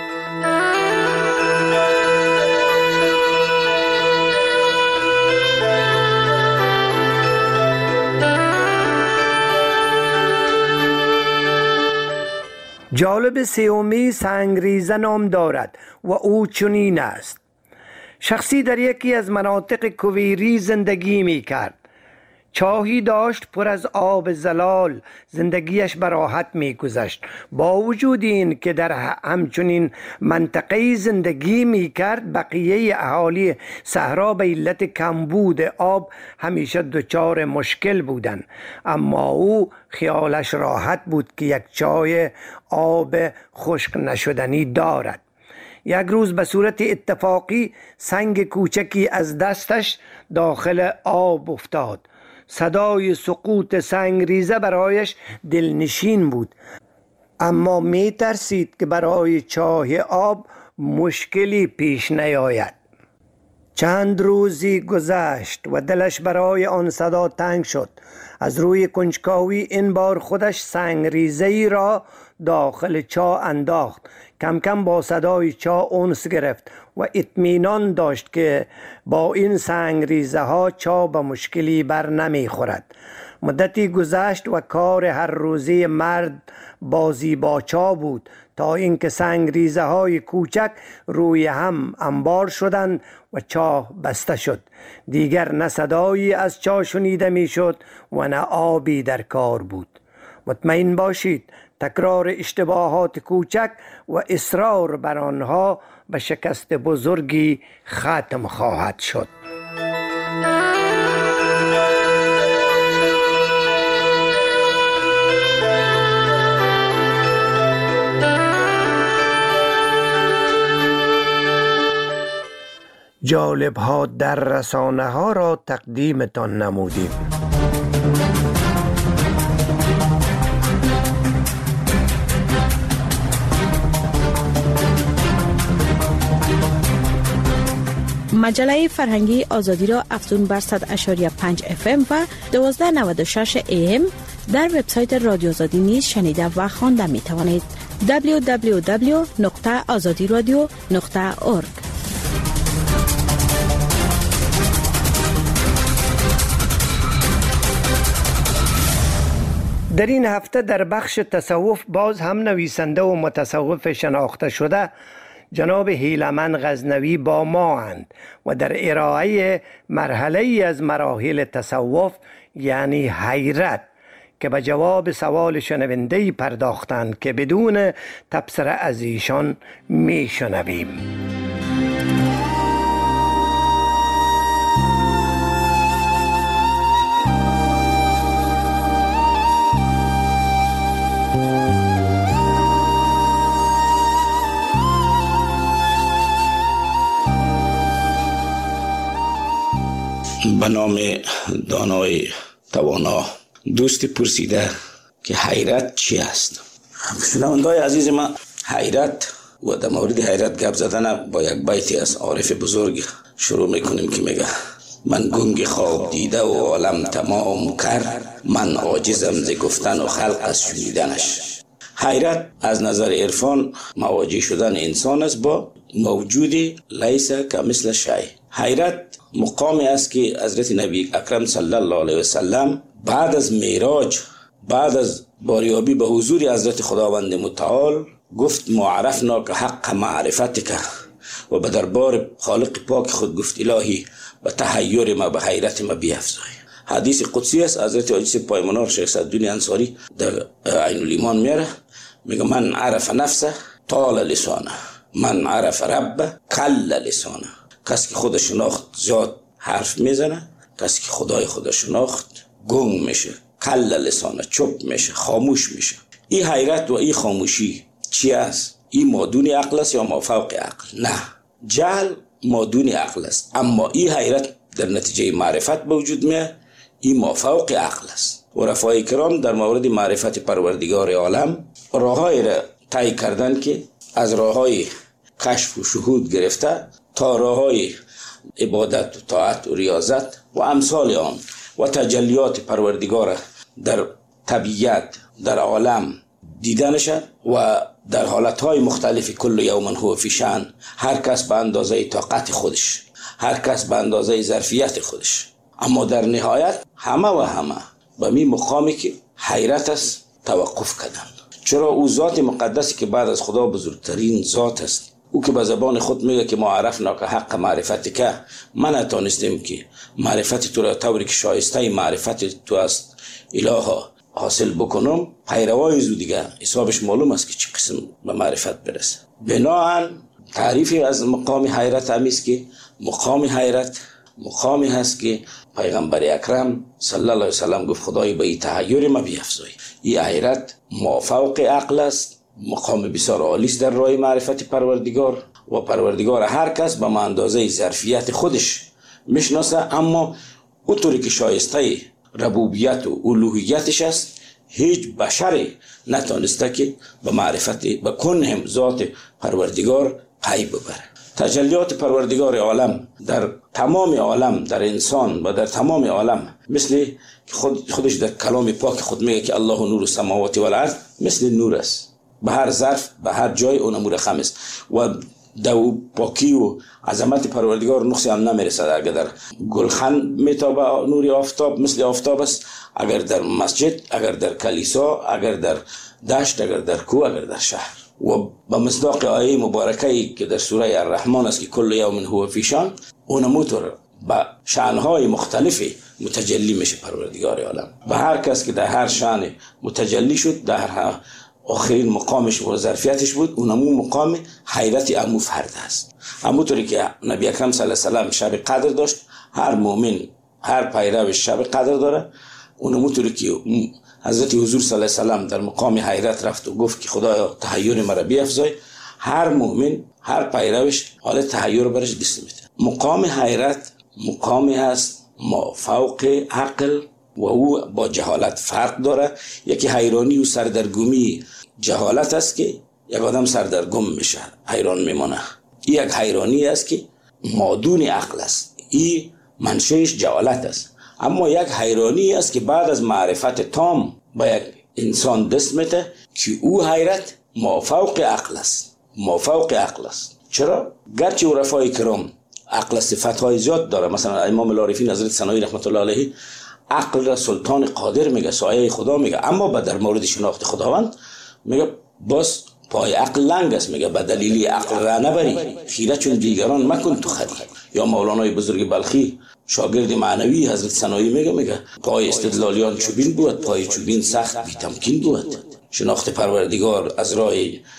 P: جالب سومی سنگریزه نام دارد و او چنین است: شخصی در یکی از مناطق کویری زندگی می کرد. چاهی داشت پر از آب زلال، زندگیش به راحت می گذشت. با وجود این که در همچنین منطقه زندگی می کرد، بقیه اهالی صحرا به علت کمبود آب همیشه دچار مشکل بودند، اما او خیالش راحت بود که یک چاه آب خشک نشدنی دارد. یک روز به صورت اتفاقی سنگ کوچکی از دستش داخل آب افتاد. صدای سقوط سنگریزه برایش دلنشین بود، اما می ترسید که برای چاه آب مشکلی پیش نیاید. چند روزی گذشت و دلش برای آن صدا تنگ شد. از روی کنجکاوی این بار خودش سنگریزه‌ای را داخل چاه انداخت. کم کم با صدای چاه انس گرفت و اطمینان داشت که با این سنگریزه ها چاه به مشکلی بر نمی خورد. مدتی گذشت و کار هر روزی مرد بازی با چاه بود تا اینکه سنگریزه های کوچک روی هم انبار شدند و چاه بسته شد. دیگر نه صدایی از چاه شنیده می شد و نه آبی در کار بود. مطمئن باشید تکرار اشتباهات کوچک و اصرار بر آنها به شکست بزرگی ختم خواهد شد. جالب ها در رسانه ها را تقدیمتان نمودیم.
Q: مجله فرهنگی آزادی را افزون بر 100.5 FM و 1296 AM در وبسایت رادیو آزادی نیز شنیده و خوانده می توانید. www.azadiradio.org.
P: در این هفته در بخش تصوف باز هم نویسنده و متصوف شناخته شده جناب هیلمن غزنوی با ما اند و در ارائه مرحله ای از مراحل تصوف یعنی حیرت که به جواب سوال شنونده‌ای پرداختند که بدون تبصره از ایشان می شنویم.
R: به نام دانای توانا. دوستی پرسیده که حیرت چی است؟ شنونده‌های عزیز من، حیرت و در مورد حیرت گپ زدن با یک بیتی از عارف بزرگ شروع میکنیم که میگه: من گنگ خواب دیده و عالم تمام کرد، من عاجزم ز گفتن و خلق از شنیدنش. حیرت از نظر عرفان مواجه شدن انسان است با موجودی لیس کمثل شیء. حیرت مقامی است که حضرت نبی اکرم صلی الله علیه و سلم بعد از معراج، بعد از باریابی به حضور حضرت خداوند متعال گفت معرفنا که حق معرفتک و به دربار خالق پاک خود گفت الهی به تحیر ما به حیرت ما بیفزای. حدیث قدسی است. حضرت حاجی پایمانار شیخ صدالدین انصاری در عین الایمان میاره، میگه من عرف نفسه طال لسانه، من عرف رب کل لسانه. کسی که خود شناخت زیاد حرف میزنه، کسی که خدای خود شناخت گنگ میشه، کل لسانه چپ میشه، خاموش میشه. این حیرت و این خاموشی چی است؟ این مادون عقل است یا مافوق عقل؟ نه، جهل مادون عقل است، اما این حیرت در نتیجه معرفت به وجود میاد، این مافوق عقل است. و رفای کرام در مورد معرفت پروردگار عالم راههای را طی کردن که از راههای کشف و شهود گرفته تا راههای عبادت و طاعت و ریاضت و امثال آن و تجلیات پروردگار در طبیعت در عالم دیدنشد و در حالتهای مختلف کل یوم هو فی شأن، هر کس به اندازه طاقت خودش، هر کس به اندازه ظرفیت خودش. اما در نهایت همه و همه به می مقامی که حیرت است توقف کردن. چرا او ذات مقدسی که بعد از خدا بزرگترین ذات است، او که به زبان خود میگه که ما عرفنا که حق معرفت که من نتانستیم که معرفت تو را طوری که شایسته معرفت تو است الها حاصل بکنم، پیروای زو دیگه حسابش معلوم است که چه قسم به معرفت برسه. بناهن تعریفی از مقام حیرت همیست که مقام حیرت مقامی هست که پیغمبر اکرم صلی الله علیه وسلم گفت خدای به این تحیر ما بیفزای. این حیرت مافوق عقل است، مقام بسیار عالی است در راه معرفت پروردگار و پروردگار هر کس به اندازه ظرفیت خودش میشناسه، اما اونطوری که شایسته ربوبیت و الوهیتش است هیچ بشری نتونسته که به معرفت به کنهم ذات پروردگار پی ببره. تجلیات پروردگار عالم در تمام عالم، در انسان و در تمام عالم، مثل خودش در کلام پاک خود میگه که الله نور السماوات و الارض، مثل نور است. به هر ظرف به هر جای اون مرخم است و دو پاکی و عظمت پروردگار نقصی هم نمیرسد. اگر در گلخن میتابه نور آفتاب مثل آفتاب است، اگر در مسجد، اگر در کلیسا، اگر در دشت، اگر در کوه، اگر در شهر. و به مصداق آیه مبارکه‌ای که در سوره الرحمن است که کل یوم هو فی شأن، اون موتور با شأن‌های مختلفی متجلی میشه پروردگار عالم. و هر کس که در هر شأن متجلی شد، در آخرین مقامش و ظرفیتش بود، اونمو مقام حیرت عمو فرد است. همونطوری که نبی اکرم صلی الله علیه و سلم شب قدر داشت، هر مؤمن هر پیروش شب قدر داره. اونموطوری که حضرت حضور صلی الله علیه و سلم در مقام حیرت رفت و گفت که خدایا تحیر مرا بیفزای، هر مؤمن هر پیروش حالت تحیر برش دست میده. مقام حیرت مقامی هست مافوق عقل و او با جهالت فرق داره. یکی حیرانی و سردرگمی جهالت است که یک آدم سردرگم میشه، حیران میمونه. این یک حیرانی است که مادون عقل است، این منشأش جهالت است. اما یک حیرانی است که بعد از معرفت تام با یک انسان دست میده که او حیرت مافوق عقل است، مافوق عقل است. چرا؟ گرچه عرفای کرام عقل صفت‌های زیاد داره، مثلا امام العارفین حضرت ثنایی رحمت الله علیه عقل را سلطان قادر میگه، سایه خدا میگه، اما در مورد شناخت خداوند میگه باز پای عقل لنگ است، میگه به دلیل عقل را نبری، خیره چون دیگران مکن تو خری. یا مولانای بزرگ بلخی شاگرد معنوی حضرت ثنایی میگه پای استدلالیان چوبین بود، پای چوبین سخت بی تمکین بود. شناخت پروردگار از راه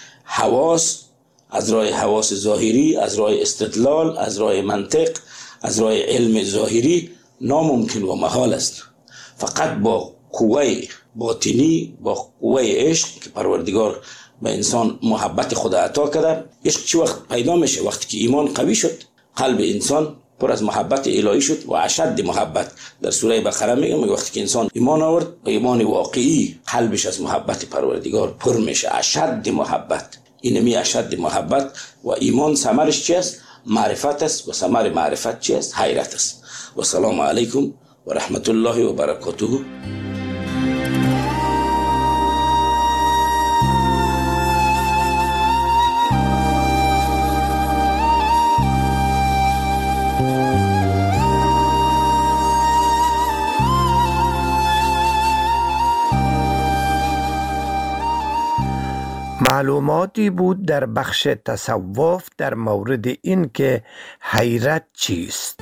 R: حواس، از راه حواس ظاهری، از راه استدلال، از راه منطق، از راه علم ظاهری ناممکن و محال است. فقط با قوه باطنی، با قوه عشق که پروردگار به انسان محبت خدا عطا کرده. عشق چه وقت پیدا میشه؟ وقتی که ایمان قوی شد، قلب انسان پر از محبت الهی شد و اشد محبت. در سوره بقره میگه وقتی که انسان ایمان آورد، ایمان واقعی، قلبش از محبت پروردگار پر میشه، اشد محبت. اینمی اشد محبت و ایمان ثمرش چی است؟ معرفت است و ثمر معرفت چی است؟ حیرت است. و سلام علیکم و رحمت الله و برکاته.
P: معلوماتی بود در بخش تصوف در مورد این که حیرت چیست.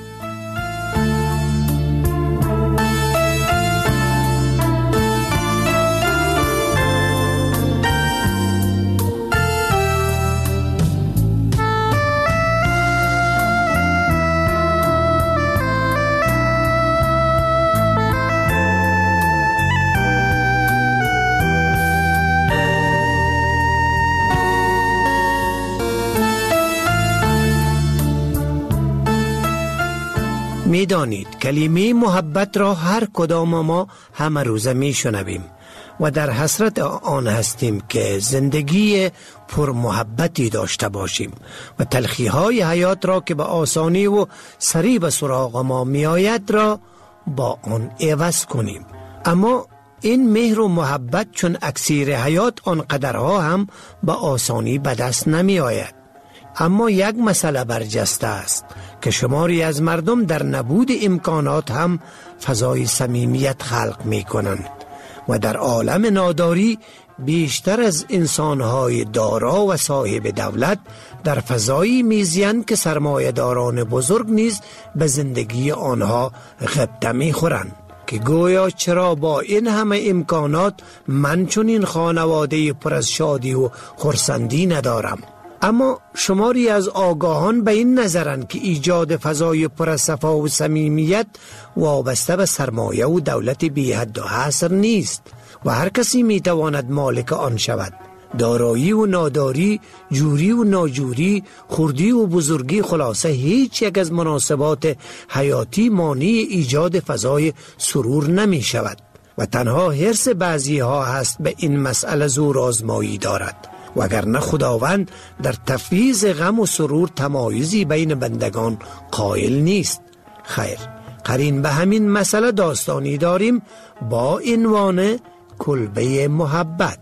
P: می دانید کلمه محبت را هر کدام ما همه روزه می شنویم و در حسرت آن هستیم که زندگی پر محبتی داشته باشیم و تلخی های حیات را که به آسانی و سریع به سراغ ما می آید را با آن عوض کنیم. اما این مهر و محبت چون اکسیر حیات آنقدرها هم به آسانی به دست نمی آید. اما یک مسئله برجسته است که شماری از مردم در نبود امکانات هم فضای صمیمیت خلق می کنند و در عالم ناداری بیشتر از انسانهای دارا و صاحب دولت در فضایی میزیند که سرمایه‌داران بزرگ نیز به زندگی آنها غبطه می خورند که گویا چرا با این همه امکانات من چون این خانواده پر از شادی و خرسندی ندارم. اما شماری از آگاهان به این نظرند که ایجاد فضای پر از صفا و صمیمیت وابسته به سرمایه و دولت بی حد و حصر نیست و هر کسی می تواند مالک آن شود. دارایی و ناداری، جوری و ناجوری، خردی و بزرگی، خلاصه هیچ یک از مناسبات حیاتی مانع ایجاد فضای سرور نمی شود و تنها حرص بعضی ها هست به این مسئله زور آزمایی دارد. وگرنه خداوند در تفویض غم و سرور تمایزی بین بندگان قائل نیست. خیر، قرین به همین مسئله داستانی داریم با عنوان کلبه محبت.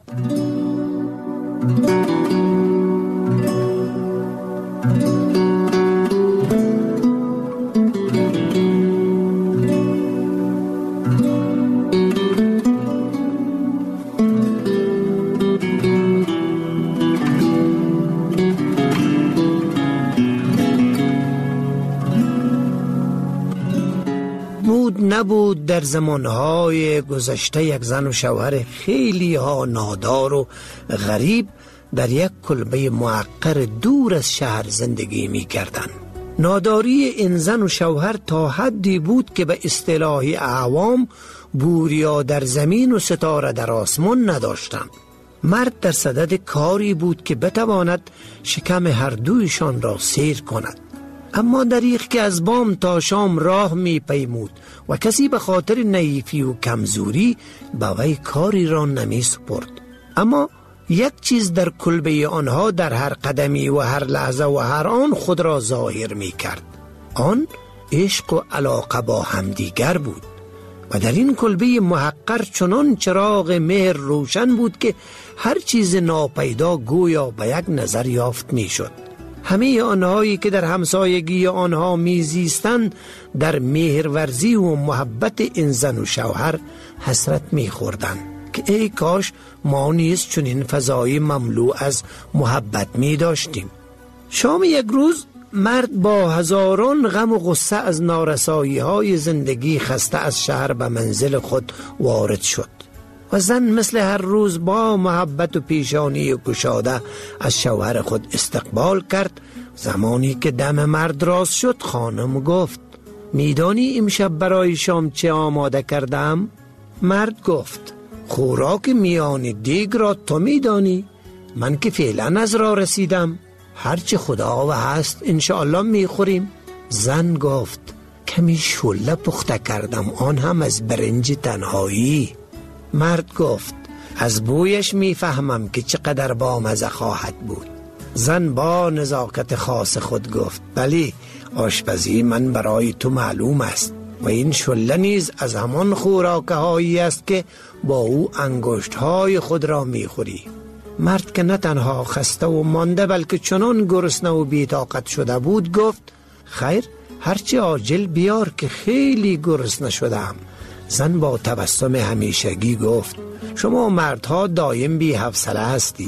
P: نبود در زمانهای گذشته یک زن و شوهر خیلی ها نادار و غریب در یک کلبه معقر دور از شهر زندگی می کردن. ناداری این زن و شوهر تا حدی بود که به اصطلاح عوام بوریا در زمین و ستاره در آسمان نداشتند. مرد در صدد کاری بود که بتواند شکم هر دویشان را سیر کند، اما دریغ که از بام تا شام راه می پیمود و کسی به خاطر نحیفی و کمزوری به وی کاری را نمی سپرد. اما یک چیز در کلبه آنها در هر قدمی و هر لحظه و هر آن خود را ظاهر می کرد. آن عشق و علاقه با همدیگر بود و در این کلبه محقر چنان چراغ مهر روشن بود که هر چیز ناپیدا گویا به یک نظر یافت می شد. همه آنهایی که در همسایگی آنها میزیستند در مهرورزی و محبت این زن و شوهر حسرت می‌خوردند که ای کاش ما نیز چنین فضای مملو از محبت می داشتیم. شام یک روز مرد با هزاران غم و غصه از نارسایی‌های زندگی خسته از شهر به منزل خود وارد شد و زن مثل هر روز با محبت و پیشانی گشاده از شوهر خود استقبال کرد. زمانی که دم مرد راست شد خانم گفت میدانی امشب برای شام چه آماده کردم؟ مرد گفت خوراک میان دیگ را تو میدانی، من که فعلا از راه رسیدم، هرچه خدا و هست انشاءالله میخوریم. زن گفت کمی شله پخته کردم، آن هم از برنج تنهایی. مرد گفت از بویش میفهمم که چقدر بامزه خواهد بود. زن با نزاکت خاص خود گفت بلی، آشپزی من برای تو معلوم است و این شله نیز از همان خوراکه هایی است که با او انگشت های خود را میخوری. مرد که نه تنها خسته و مانده بلکه چنان گرسنه و بی‌طاقت شده بود گفت خیر، هرچی عاجل بیار که خیلی گرسنه شدم. زن با تبسم همیشگی گفت شما مردها دایم بی حوصله هستید،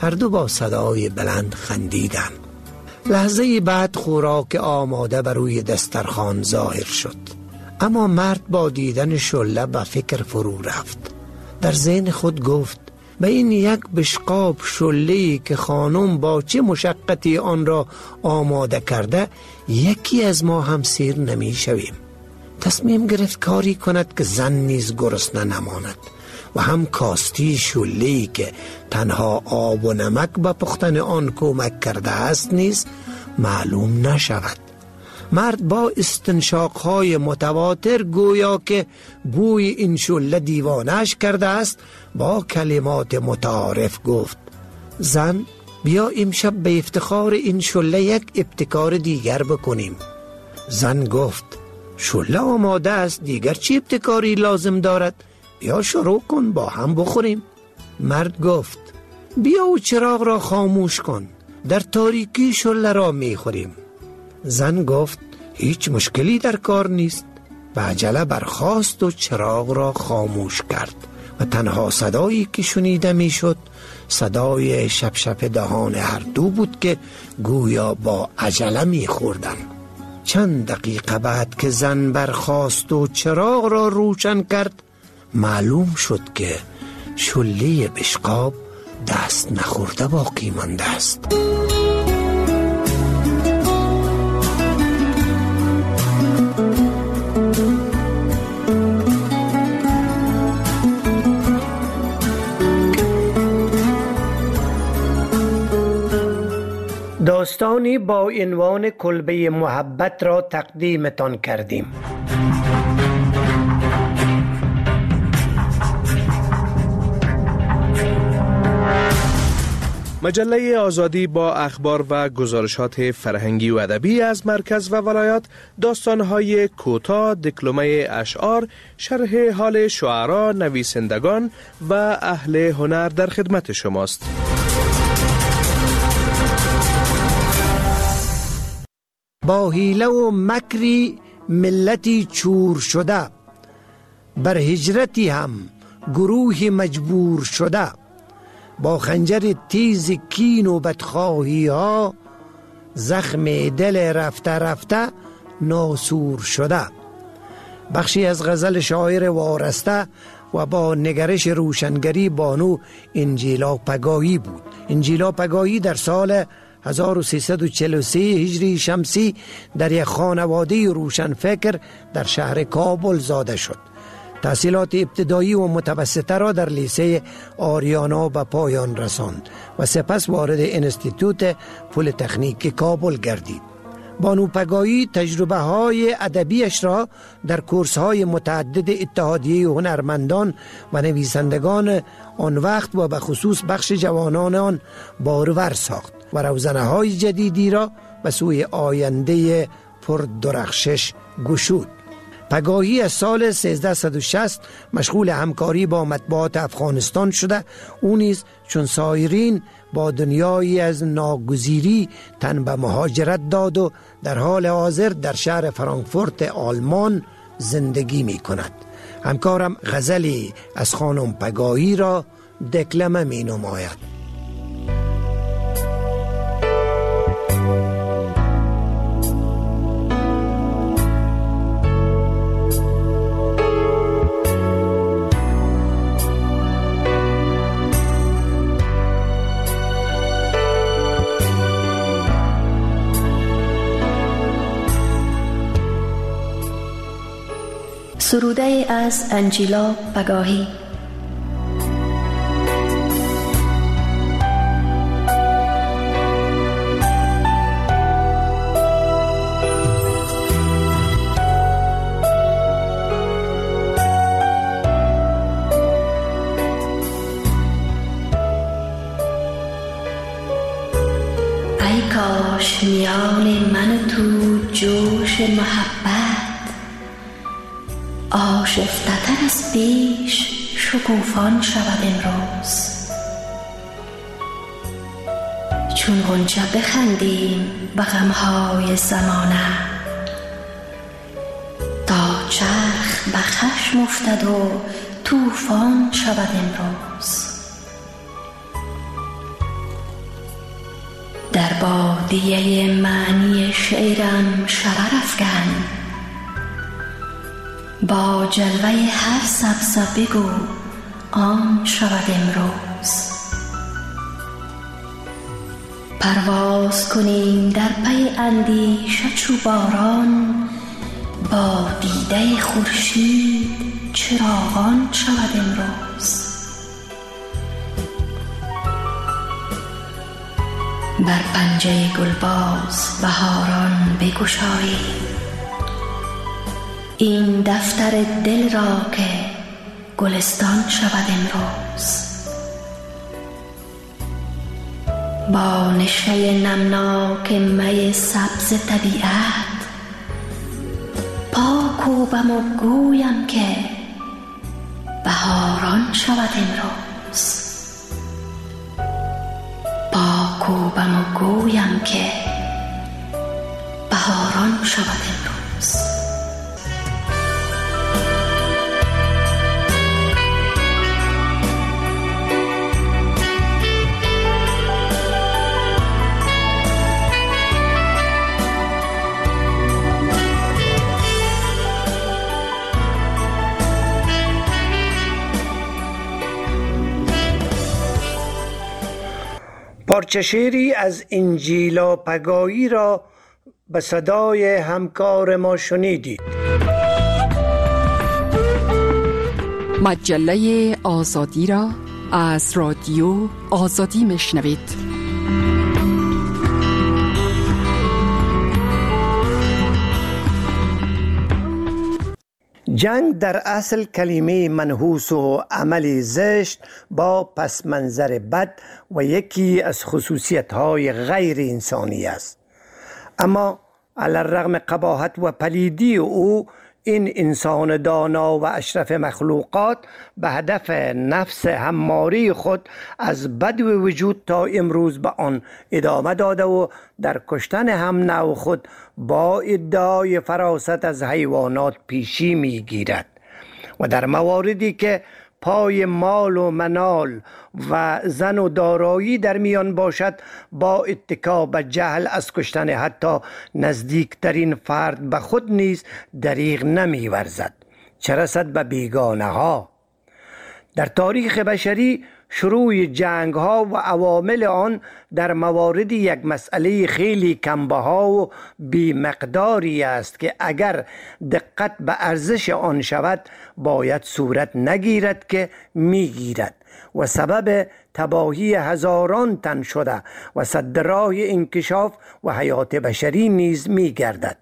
P: هر دو با صدای بلند خندیدند. لحظه بعد خوراک آماده بر روی دسترخوان ظاهر شد. اما مرد با دیدن شله به فکر فرو رفت. در ذهن خود گفت به این یک بشقاب شله‌ای که خانم با چه مشقتی آن را آماده کرده یکی از ما هم سیر نمی شویم. تصمیم گرفت کاری کند که زن نیز گرسنه نماند و هم کاستی شله‌ای که تنها آب و نمک به پختن آن کمک کرده است نیز معلوم نشود. مرد با استنشاقهای متواتر گویا که بوی این شله دیوانش کرده است با کلمات متعارف گفت زن بیا امشب به افتخار این شله یک ابتکار دیگر بکنیم. زن گفت شله آماده است، دیگر چی ابتکاری لازم دارد؟ بیا شروع کن با هم بخوریم. مرد گفت بیا و چراغ را خاموش کن، در تاریکی شله را می خوریم. زن گفت هیچ مشکلی در کار نیست. به عجله برخاست و چراغ را خاموش کرد و تنها صدایی که شنیده می شد صدای شپ دهان هر دو بود که گویا با عجله می خوردن. چند دقیقه بعد که زن برخاست و چراغ را روشن کرد معلوم شد که شله بشقاب دست نخورده باقی مانده است. داستانی با عنوان کلبه محبت را تقدیمتان کردیم.
S: مجله آزادی با اخبار و گزارشات فرهنگی و ادبی از مرکز و ولایات، داستان‌های کوتاه، دکلمه اشعار، شرح حال شعرا، نویسندگان و اهل هنر در خدمت شماست.
P: با حیله و مکری ملتی چور شده، بر هجرتی هم گروه مجبور شده، با خنجر تیز کین و بدخواهی ها زخم دل رفته رفته ناسور شده. بخشی از غزل شاعر وارسته و با نگرش روشنگری بانو انجیلا پگاهی بود. انجیلا پگاهی در سال 1343 هجری شمسی در یک خانواده روشنفکر در شهر کابل زاده شد. تحصیلات ابتدایی و متوسطه را در لیسه آریانا به پایان رساند و سپس وارد انستیتوت پلی‌تکنیک کابل گردید. بانو پگاهی تجربه های ادبیش را در کورس های متعدد اتحادیه هنرمندان و نویسندگان آن وقت و به خصوص بخش جوانان آن بارور ساخت و روزنه های جدیدی را به سوی آینده پردرخشش گشود. پگاهی از سال 1360 مشغول همکاری با مطبوعات افغانستان شده. او نیز چون سایرین با دنیایی از ناگزیری تن به مهاجرت داد و در حال حاضر در شهر فرانکفورت آلمان زندگی می کند. همکارم غزلی از خانم پگاهی را دکلمه می نماید.
T: سروده از انجیلا پگاهی. ای کاش میان من و تو جوش محبت آشفته‌تر از پیش شکوفان شود امروز. چون غنچه بخندیم به غم‌های زمانه، تا چرخ به خشم افتد و طوفان شود امروز. بادیه معنی شعرم شرر افکن، با جلوه هر سبزه بگو آن شود امروز. پرواز کنیم در پی اندیشه چو باران، با دیده خورشید چراغان شود امروز. بر پنجه گلباز بهاران بگشاییم، این دفتر دل را که گلستان شود امروز. با نشأه نمناک می سبز طبیعت، پا کوبم و گویم که بهاران شود امروز. پا کوبم و گویم که بهاران شود امروز.
P: پارچه شعری از انجیلا پگایی را به صدای همکار ما شنیدید.
O: مجله آزادی را از رادیو آزادی میشنوید.
P: جنگ در اصل کلمه منحوس و عمل زشت با پس منظر بد و یکی از خصوصیت‌های غیر انسانی است. اما علی الرغم قباحت و پلیدی او، این انسان دانا و اشرف مخلوقات به هدف نفس هماری خود از بدو وجود تا امروز به آن ادامه داده و در کشتن هم نوع خود با ادعای فراست از حیوانات پیشی می گیرد و در مواردی که پای مال و منال و زن و دارایی در میان باشد، با اتکا به جهل از کشتن حتی نزدیکترین فرد به خود نیز دریغ نمی ورزد، چه رسد به بیگانه ها. در تاریخ بشری شروع جنگ ها و عوامل آن در موارد یک مسئله خیلی کمبها و بی مقداری است که اگر دقت به ارزش آن شود باید صورت نگیرد که میگیرد و سبب تباهی هزاران تن شده و سد راه انکشاف و حیات بشری نیز میگردد.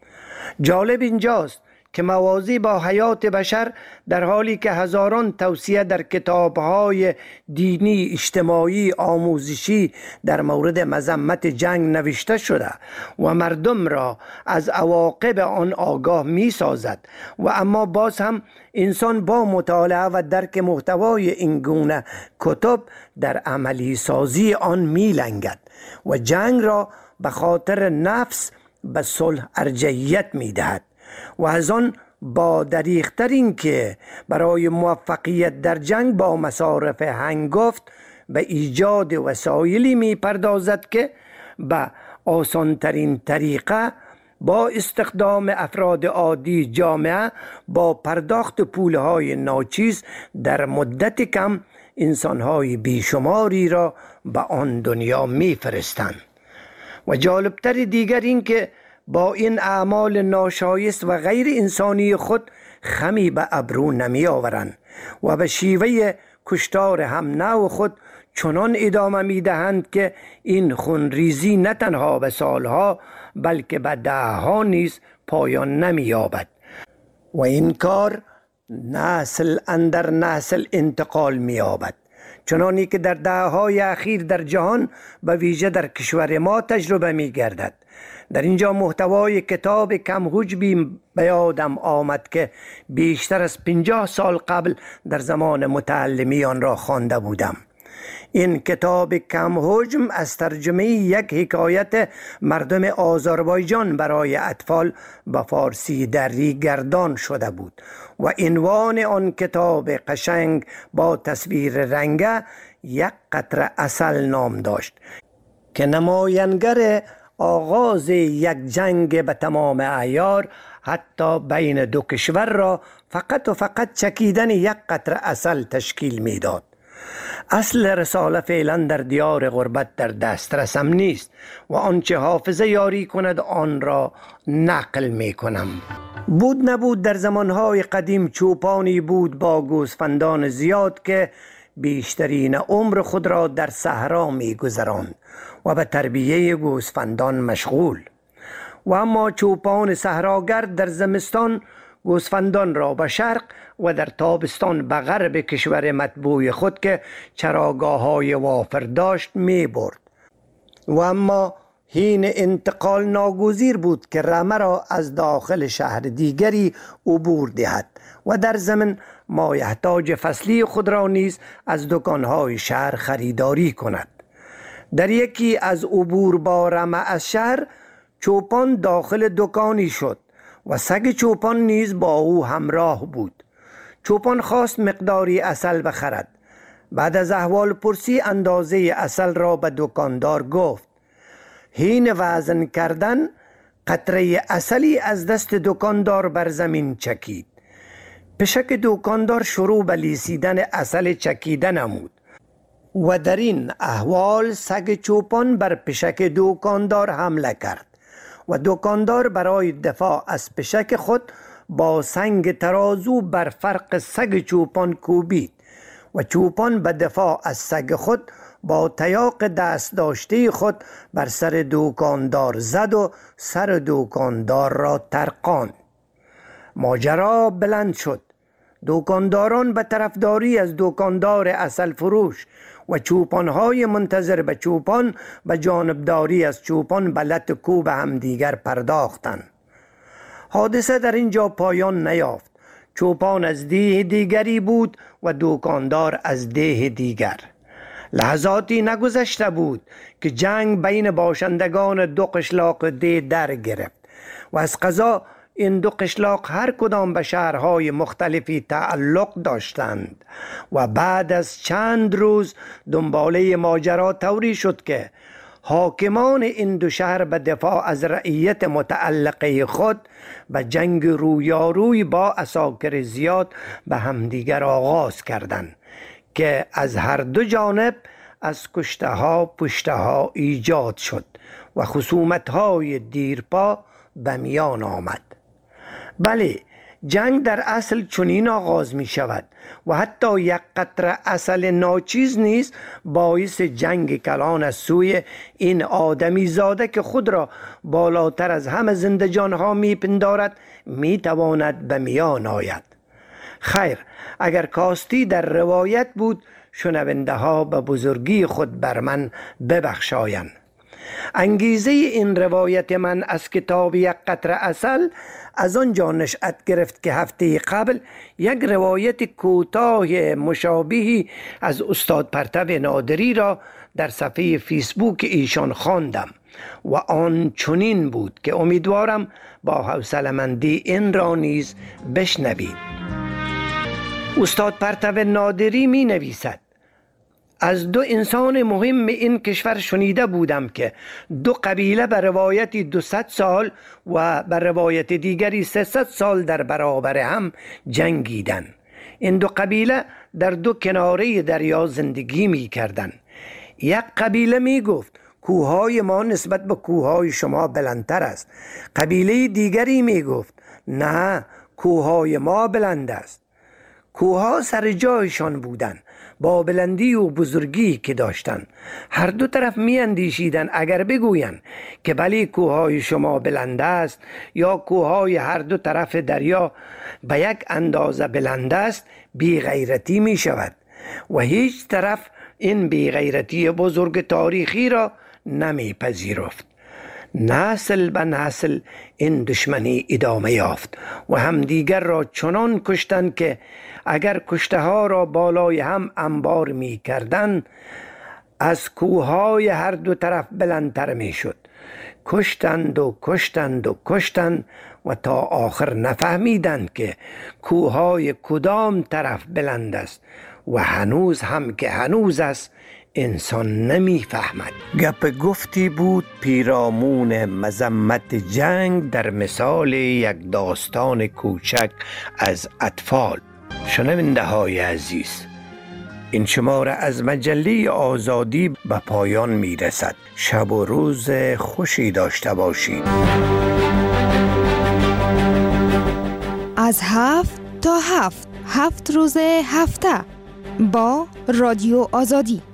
P: جالب اینجاست که موازی با حیات بشر در حالی که هزاران توصیه در کتاب‌های دینی، اجتماعی، آموزشی در مورد مذمت جنگ نوشته شده و مردم را از عواقب آن آگاه می سازد و اما باز هم انسان با مطالعه و درک محتوای این گونه کتب در عملی سازی آن می لنگد و جنگ را به خاطر نفس به صلح ارجحیت می دهد و از آن با دریغ‌تر این که برای موفقیت در جنگ با مصارف هنگفت به ایجاد وسایلی می پردازد که به آسانترین طریقه با استخدام افراد عادی جامعه با پرداخت پولهای ناچیز در مدت کم انسانهای بیشماری را به آن دنیا می فرستند. و جالبتر دیگر این که با این اعمال ناشایست و غیر انسانی خود خمی به ابرو نمی آورند و به شیوه کشتار هم نوع خود چنان ادامه می دهند که این خونریزی نه تنها به سالها بلکه به دهها نیز پایان نمی یابد و این کار نسل اندر نسل انتقال می یابد، چنانی که در دههای اخیر در جهان به ویژه در کشور ما تجربه می گردد. در اینجا محتوای کتاب کم حجبی به یادم آمد که بیشتر از 50 سال قبل در زمان متعلمی آن را خوانده بودم. این کتاب کم حجم از ترجمه یک حکایت مردم آذربایجان برای اطفال به فارسی دری گردان شده بود و عنوان آن کتاب قشنگ با تصویر رنگه یک قطره عسل نام داشت که نماینگر آغاز یک جنگ به تمام اعیار حتی بین دو کشور را فقط و فقط چکیدن یک قطره عسل تشکیل میداد. اصل رساله فعلا در دیار غربت در دسترسم نیست و آنچه حافظه یاری کند آن را نقل می کنم. بود نبود در زمانهای قدیم چوپانی بود با گوسفندان زیاد که بیشترین عمر خود را در صحرا می گذراند و به تربیه گوسفندان مشغول. و اما چوپان صحراگرد در زمستان گوسفندان را به شرق و در تابستان به غرب کشور مطبوع خود که چراگاه‌های وافر داشت می برد. و اما حین انتقال ناگزیر بود که رمه را از داخل شهر دیگری عبور دهد و در ضمن مایحتاج فصلی خود را نیز از دکانهای شهر خریداری کند. در یکی از عبور با رمه از شهر چوپان داخل دکانی شد و سگ چوپان نیز با او همراه بود. چوپان خواست مقداری عسل بخرد. بعد از احوال پرسی اندازه عسل را به دکاندار گفت. حین وزن کردن قطره عسلی از دست دکاندار بر زمین چکید. پشک دکاندار شروع به لیسیدن عسل چکیده نمود و در این احوال سگ چوپان بر پشک دکاندار حمله کرد و دکاندار برای دفاع از پشک خود با سنگ ترازو بر فرق سگ چوپان کوبید و چوپان به دفاع از سگ خود با تیاق دست داشته خود بر سر دکاندار زد و سر دکاندار را ترقاند. ماجرا بلند شد. دکانداران به طرفداری از دکاندار عسل فروش و چوپانهای منتظر به چوپان به جانبداری از چوپان به لت کوب همدیگر پرداختند. حادثه در اینجا پایان نیافت. چوپان از دیه دیگری بود و دکاندار از دیه دیگر. لحظاتی نگذشته بود که جنگ بین باشندگان دو قشلاق دیه در گرفت و از قضا این دو قشلاق هر کدام به شهرهای مختلفی تعلق داشتند و بعد از چند روز دنباله ماجرا طوری شد که حاکمان این دو شهر به دفاع از رعیت متعلقه خود به جنگ رویاروی با عساکر زیاد به همدیگر آغاز کردند که از هر دو جانب از کشته ها پشته ها ایجاد شد و خصومت های دیرپا به میان آمد. بله، جنگ در اصل چنین آغاز می شود و حتی یک قطره عسل ناچیز نیز باعث جنگ کلان از سوی این آدمی زاده که خود را بالاتر از همه زندجان ها می پندارد می تواند به میان آید. خیر، اگر کاستی در روایت بود شنونده ها به بزرگی خود بر من ببخشایند. انگیزه این روایت من از کتاب یک قطره عسل از آنجا نشأت گرفت که هفته قبل یک روایت کوتاه مشابهی از استاد پرتو نادری را در صفحه فیسبوک ایشان خواندم و آن چنین بود که امیدوارم با حوصله‌مندی این را نیز بشنوید. استاد پرتو نادری می نویسد: از دو انسان مهم این کشور شنیده بودم که دو قبیله به روایتی 200 سال و به روایت دیگری 300 سال در برابر هم جنگیدن. این دو قبیله در دو کناره دریا زندگی می کردن. یک قبیله می گفت کوههای ما نسبت به کوههای شما بلندتر است. قبیله دیگری می گفت نه، کوههای ما بلند است. کوهها سر جایشان بودند با بلندی و بزرگی که داشتند. هر دو طرف می اندیشیدن اگر بگویند که بلی کوههای شما بلند است یا کوههای هر دو طرف دریا به یک اندازه بلند است بی غیرتی می شود و هیچ طرف این بی غیرتی بزرگ تاریخی را نمی پذیرفت. نسل به نسل این دشمنی ادامه یافت و همدیگر را چنان کشتند که اگر کشته ها را بالای هم انبار می کردن از کوههای هر دو طرف بلندتر می شد. کشتند و کشتند و کشتند و تا آخر نفهمیدند که کوههای کدام طرف بلند است و هنوز هم که هنوز است انسان نمیفهمد. گپ گفتی بود پیرامون مذمت جنگ در مثال یک داستان کوچک از اطفال. شنونده های عزیز، این شماره از مجله آزادی به پایان می رسد. شب و روز خوشی داشته باشید.
U: از 7 تا 7 روز هفته با رادیو آزادی.